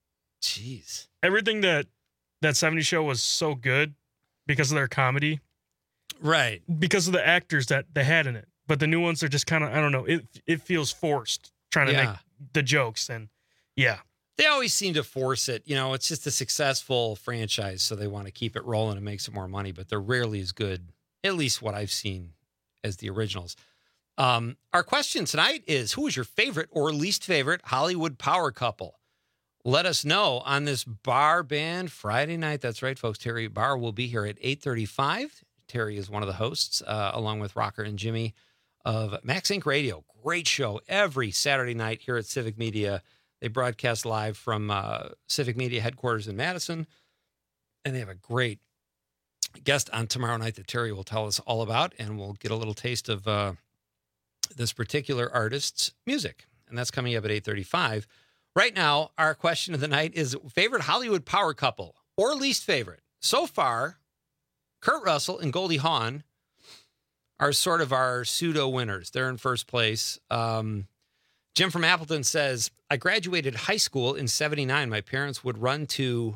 Speaker 17: Jeez.
Speaker 18: Everything that that seventies show was so good because of their comedy.
Speaker 17: Right.
Speaker 18: Because of the actors that they had in it. But the new ones are just kind of, I don't know, it it feels forced trying to
Speaker 17: Yeah.
Speaker 18: make the jokes. And, yeah.
Speaker 17: They always seem to force it. You know, it's just a successful franchise, so they want to keep it rolling and make some more money, but they're rarely as good, at least what I've seen, as the originals. Um, our question tonight is, who is your favorite or least favorite Hollywood power couple? Let us know on this Bar Band Friday night. That's right, folks. Terry Barr will be here at eight thirty-five. Terry is one of the hosts, uh, along with Rocker and Jimmy of Max Inc Radio. Great show every Saturday night here at Civic Media. They broadcast live from uh, Civic Media headquarters in Madison, and they have a great guest on tomorrow night that Terry will tell us all about, and we'll get a little taste of uh, this particular artist's music, and that's coming up at eight thirty-five. Right now, our question of the night is favorite Hollywood power couple or least favorite. So far, Kurt Russell and Goldie Hawn are sort of our pseudo winners. They're in first place. Um, Jim from Appleton says, I graduated high school in seventy-nine. My parents would run to,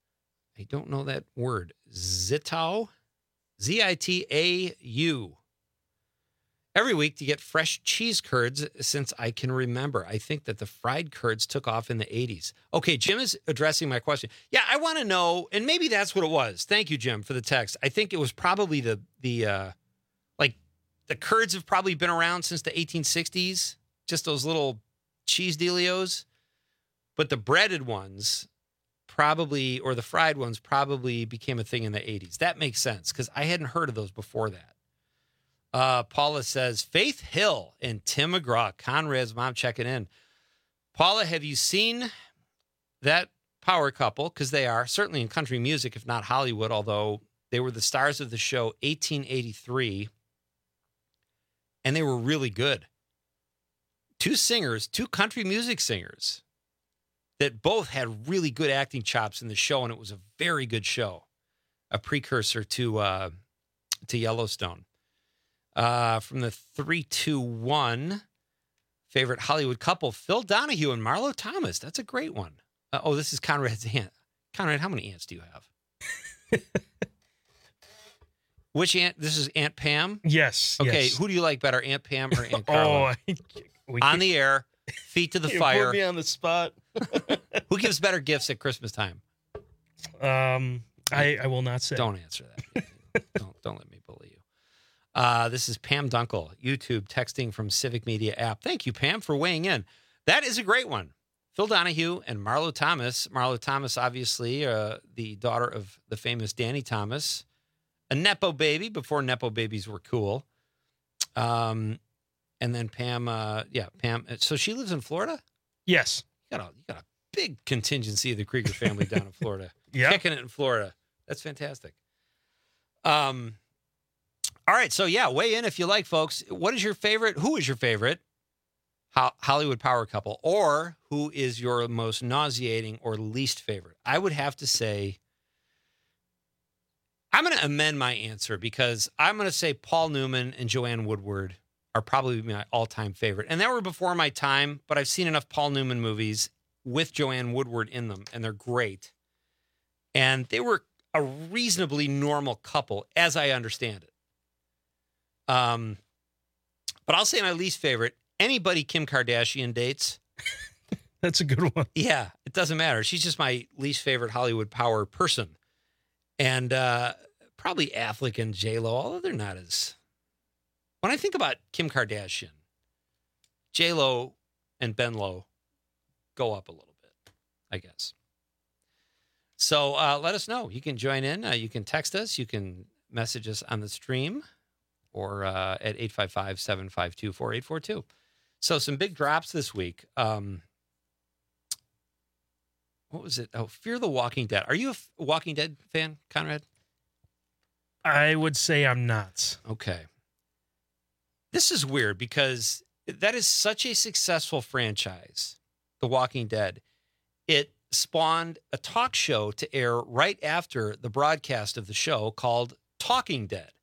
Speaker 17: I don't know that word, Zitau, Z I T A U, every week to get fresh cheese curds since I can remember. I think that the fried curds took off in the eighties. Okay, Jim is addressing my question. Yeah, I want to know, and maybe that's what it was. Thank you, Jim, for the text. I think it was probably the, the uh, like, the curds have probably been around since the eighteen sixties. Just those little cheese dealios. But the breaded ones probably, or the fried ones probably became a thing in the eighties. That makes sense because I hadn't heard of those before that. Uh, Paula says, Faith Hill and Tim McGraw, Conrad's mom checking in. Paula, have you seen that power couple? Because they are certainly in country music, if not Hollywood, although they were the stars of the show eighteen eighty-three, and they were really good. Two singers, two country music singers that both had really good acting chops in the show, and it was a very good show, a precursor to uh, to Yellowstone. Uh, from the three two one, favorite Hollywood couple, Phil Donahue and Marlo Thomas. That's a great one. Uh, oh, this is Conrad's aunt. Conrad, how many aunts do you have? Which aunt? This is Aunt Pam?
Speaker 18: Yes.
Speaker 17: Okay,
Speaker 18: yes.
Speaker 17: who do you like better, Aunt Pam or Aunt Carla?
Speaker 18: Oh, we
Speaker 17: on the air, feet to the
Speaker 18: you
Speaker 17: fire.
Speaker 18: Put me on the spot.
Speaker 17: Who gives better gifts at Christmas time?
Speaker 18: Um, I, I will not say.
Speaker 17: Don't answer that. don't don't let me bully you. Uh, this is Pam Dunkel, YouTube texting from Civic Media app. Thank you, Pam, for weighing in. That is a great one. Phil Donahue and Marlo Thomas. Marlo Thomas, obviously, uh, the daughter of the famous Danny Thomas. A Nepo baby before Nepo babies were cool. Um, and then Pam, uh, yeah, Pam. So she lives in Florida?
Speaker 18: Yes.
Speaker 17: You got a, you got a big contingency of the Krieger family down in Florida.
Speaker 18: Yeah.
Speaker 17: Kicking it in Florida. That's fantastic. Um, all right. So, yeah, weigh in if you like, folks. What is your favorite? Who is your favorite Ho- Hollywood power couple? Or who is your most nauseating or least favorite? I would have to say, I'm going to amend my answer because I'm going to say Paul Newman and Joanne Woodward are probably my all-time favorite. And they were before my time, but I've seen enough Paul Newman movies with Joanne Woodward in them, and they're great. And they were a reasonably normal couple, as I understand it. Um, but I'll say my least favorite, anybody Kim Kardashian dates.
Speaker 18: That's a good one.
Speaker 17: Yeah, it doesn't matter. She's just my least favorite Hollywood power person. And uh, probably Affleck and J-Lo, although they're not as... When I think about Kim Kardashian, J-Lo and Ben Lo go up a little bit, I guess. So uh, let us know. You can join in. Uh, you can text us. You can message us on the stream or uh, at eight five five, seven five two, four eight four two. So some big drops this week. Um, what was it? Oh, Fear the Walking Dead. Are you a Walking Dead fan, Conrad?
Speaker 18: I would say I'm not.
Speaker 17: Okay. This is weird because that is such a successful franchise, The Walking Dead. It spawned a talk show to air right after the broadcast of the show called Talking Dead.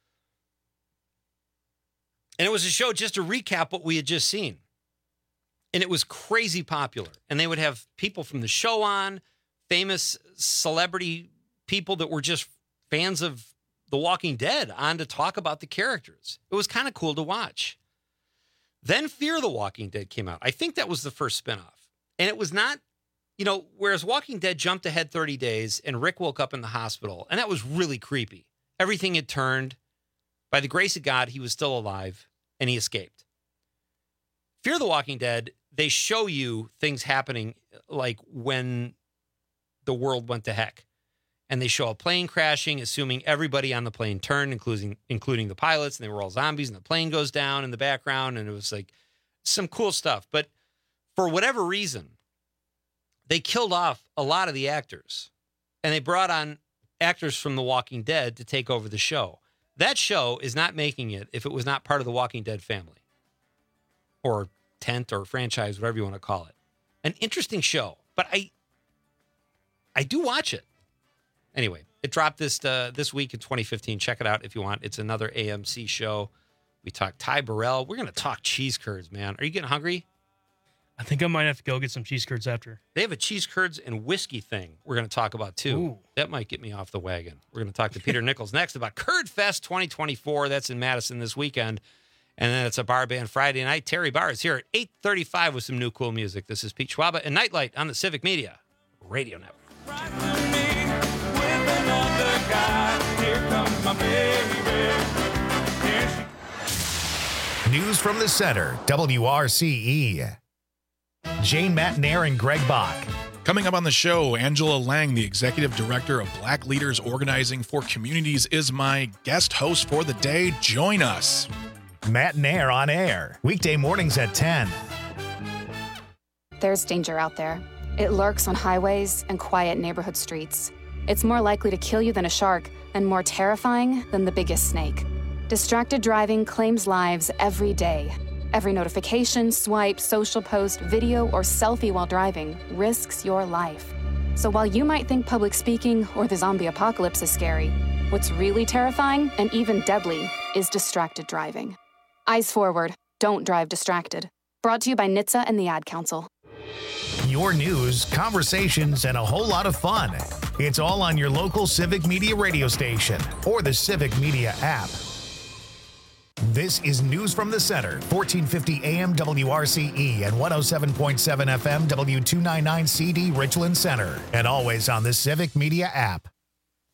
Speaker 17: And it was a show just to recap what we had just seen. And it was crazy popular. And they would have people from the show on, famous celebrity people that were just fans of The Walking Dead on to talk about the characters. It was kind of cool to watch. Then Fear the Walking Dead came out. I think that was the first spinoff. And it was not, you know, whereas Walking Dead jumped ahead thirty days and Rick woke up in the hospital. And that was really creepy. Everything had turned. By the grace of God, he was still alive and he escaped. Fear the Walking Dead, they show you things happening like when the world went to heck. And they show a plane crashing, assuming everybody on the plane turned, including including the pilots, and they were all zombies, and the plane goes down in the background, and it was like some cool stuff. But for whatever reason, they killed off a lot of the actors, and they brought on actors from The Walking Dead to take over the show. That show is not making it if it was not part of the Walking Dead family, or tent, or franchise, whatever you want to call it. An interesting show, but I, I do watch it. Anyway, it dropped this uh, this week in twenty fifteen. Check it out if you want. It's another A M C show. We talked Ty Burrell. We're going to talk cheese curds, man. Are you getting hungry?
Speaker 18: I think I might have to go get some cheese curds after.
Speaker 17: They have a cheese curds and whiskey thing we're going to talk about, too.
Speaker 18: Ooh.
Speaker 17: That might get me off the wagon. We're going to talk to Peter Nichols next about Curd Fest twenty twenty-four. That's in Madison this weekend. And then it's a bar band Friday night. Terry Barr is here at eight thirty-five with some new cool music. This is Pete Schwaba and Nightlight on the Civic Media Radio Network.
Speaker 1: News from the center, W R C E. Jane Matnair and Greg Bach.
Speaker 6: Coming up on the show, Angela Lang, the Executive Director of Black Leaders Organizing for Communities, is my guest host for the day. Join us.
Speaker 1: Matnair on air, weekday mornings at ten.
Speaker 4: There's danger out there. It lurks on highways and quiet neighborhood streets. It's more likely to kill you than a shark and more terrifying than the biggest snake. Distracted driving claims lives every day. Every notification, swipe, social post, video, or selfie while driving risks your life. So while you might think public speaking or the zombie apocalypse is scary, What's really terrifying and even deadly is distracted driving. Eyes forward. Don't drive distracted. Brought to you by N H T S A and the Ad Council.
Speaker 1: Your news, conversations, and a whole lot of fun. It's all on your local Civic Media radio station or the Civic Media app. This is News from the Center, fourteen fifty A M W R C E and one oh seven point seven F M W two ninety-nine C D Richland Center, and always on the Civic Media app.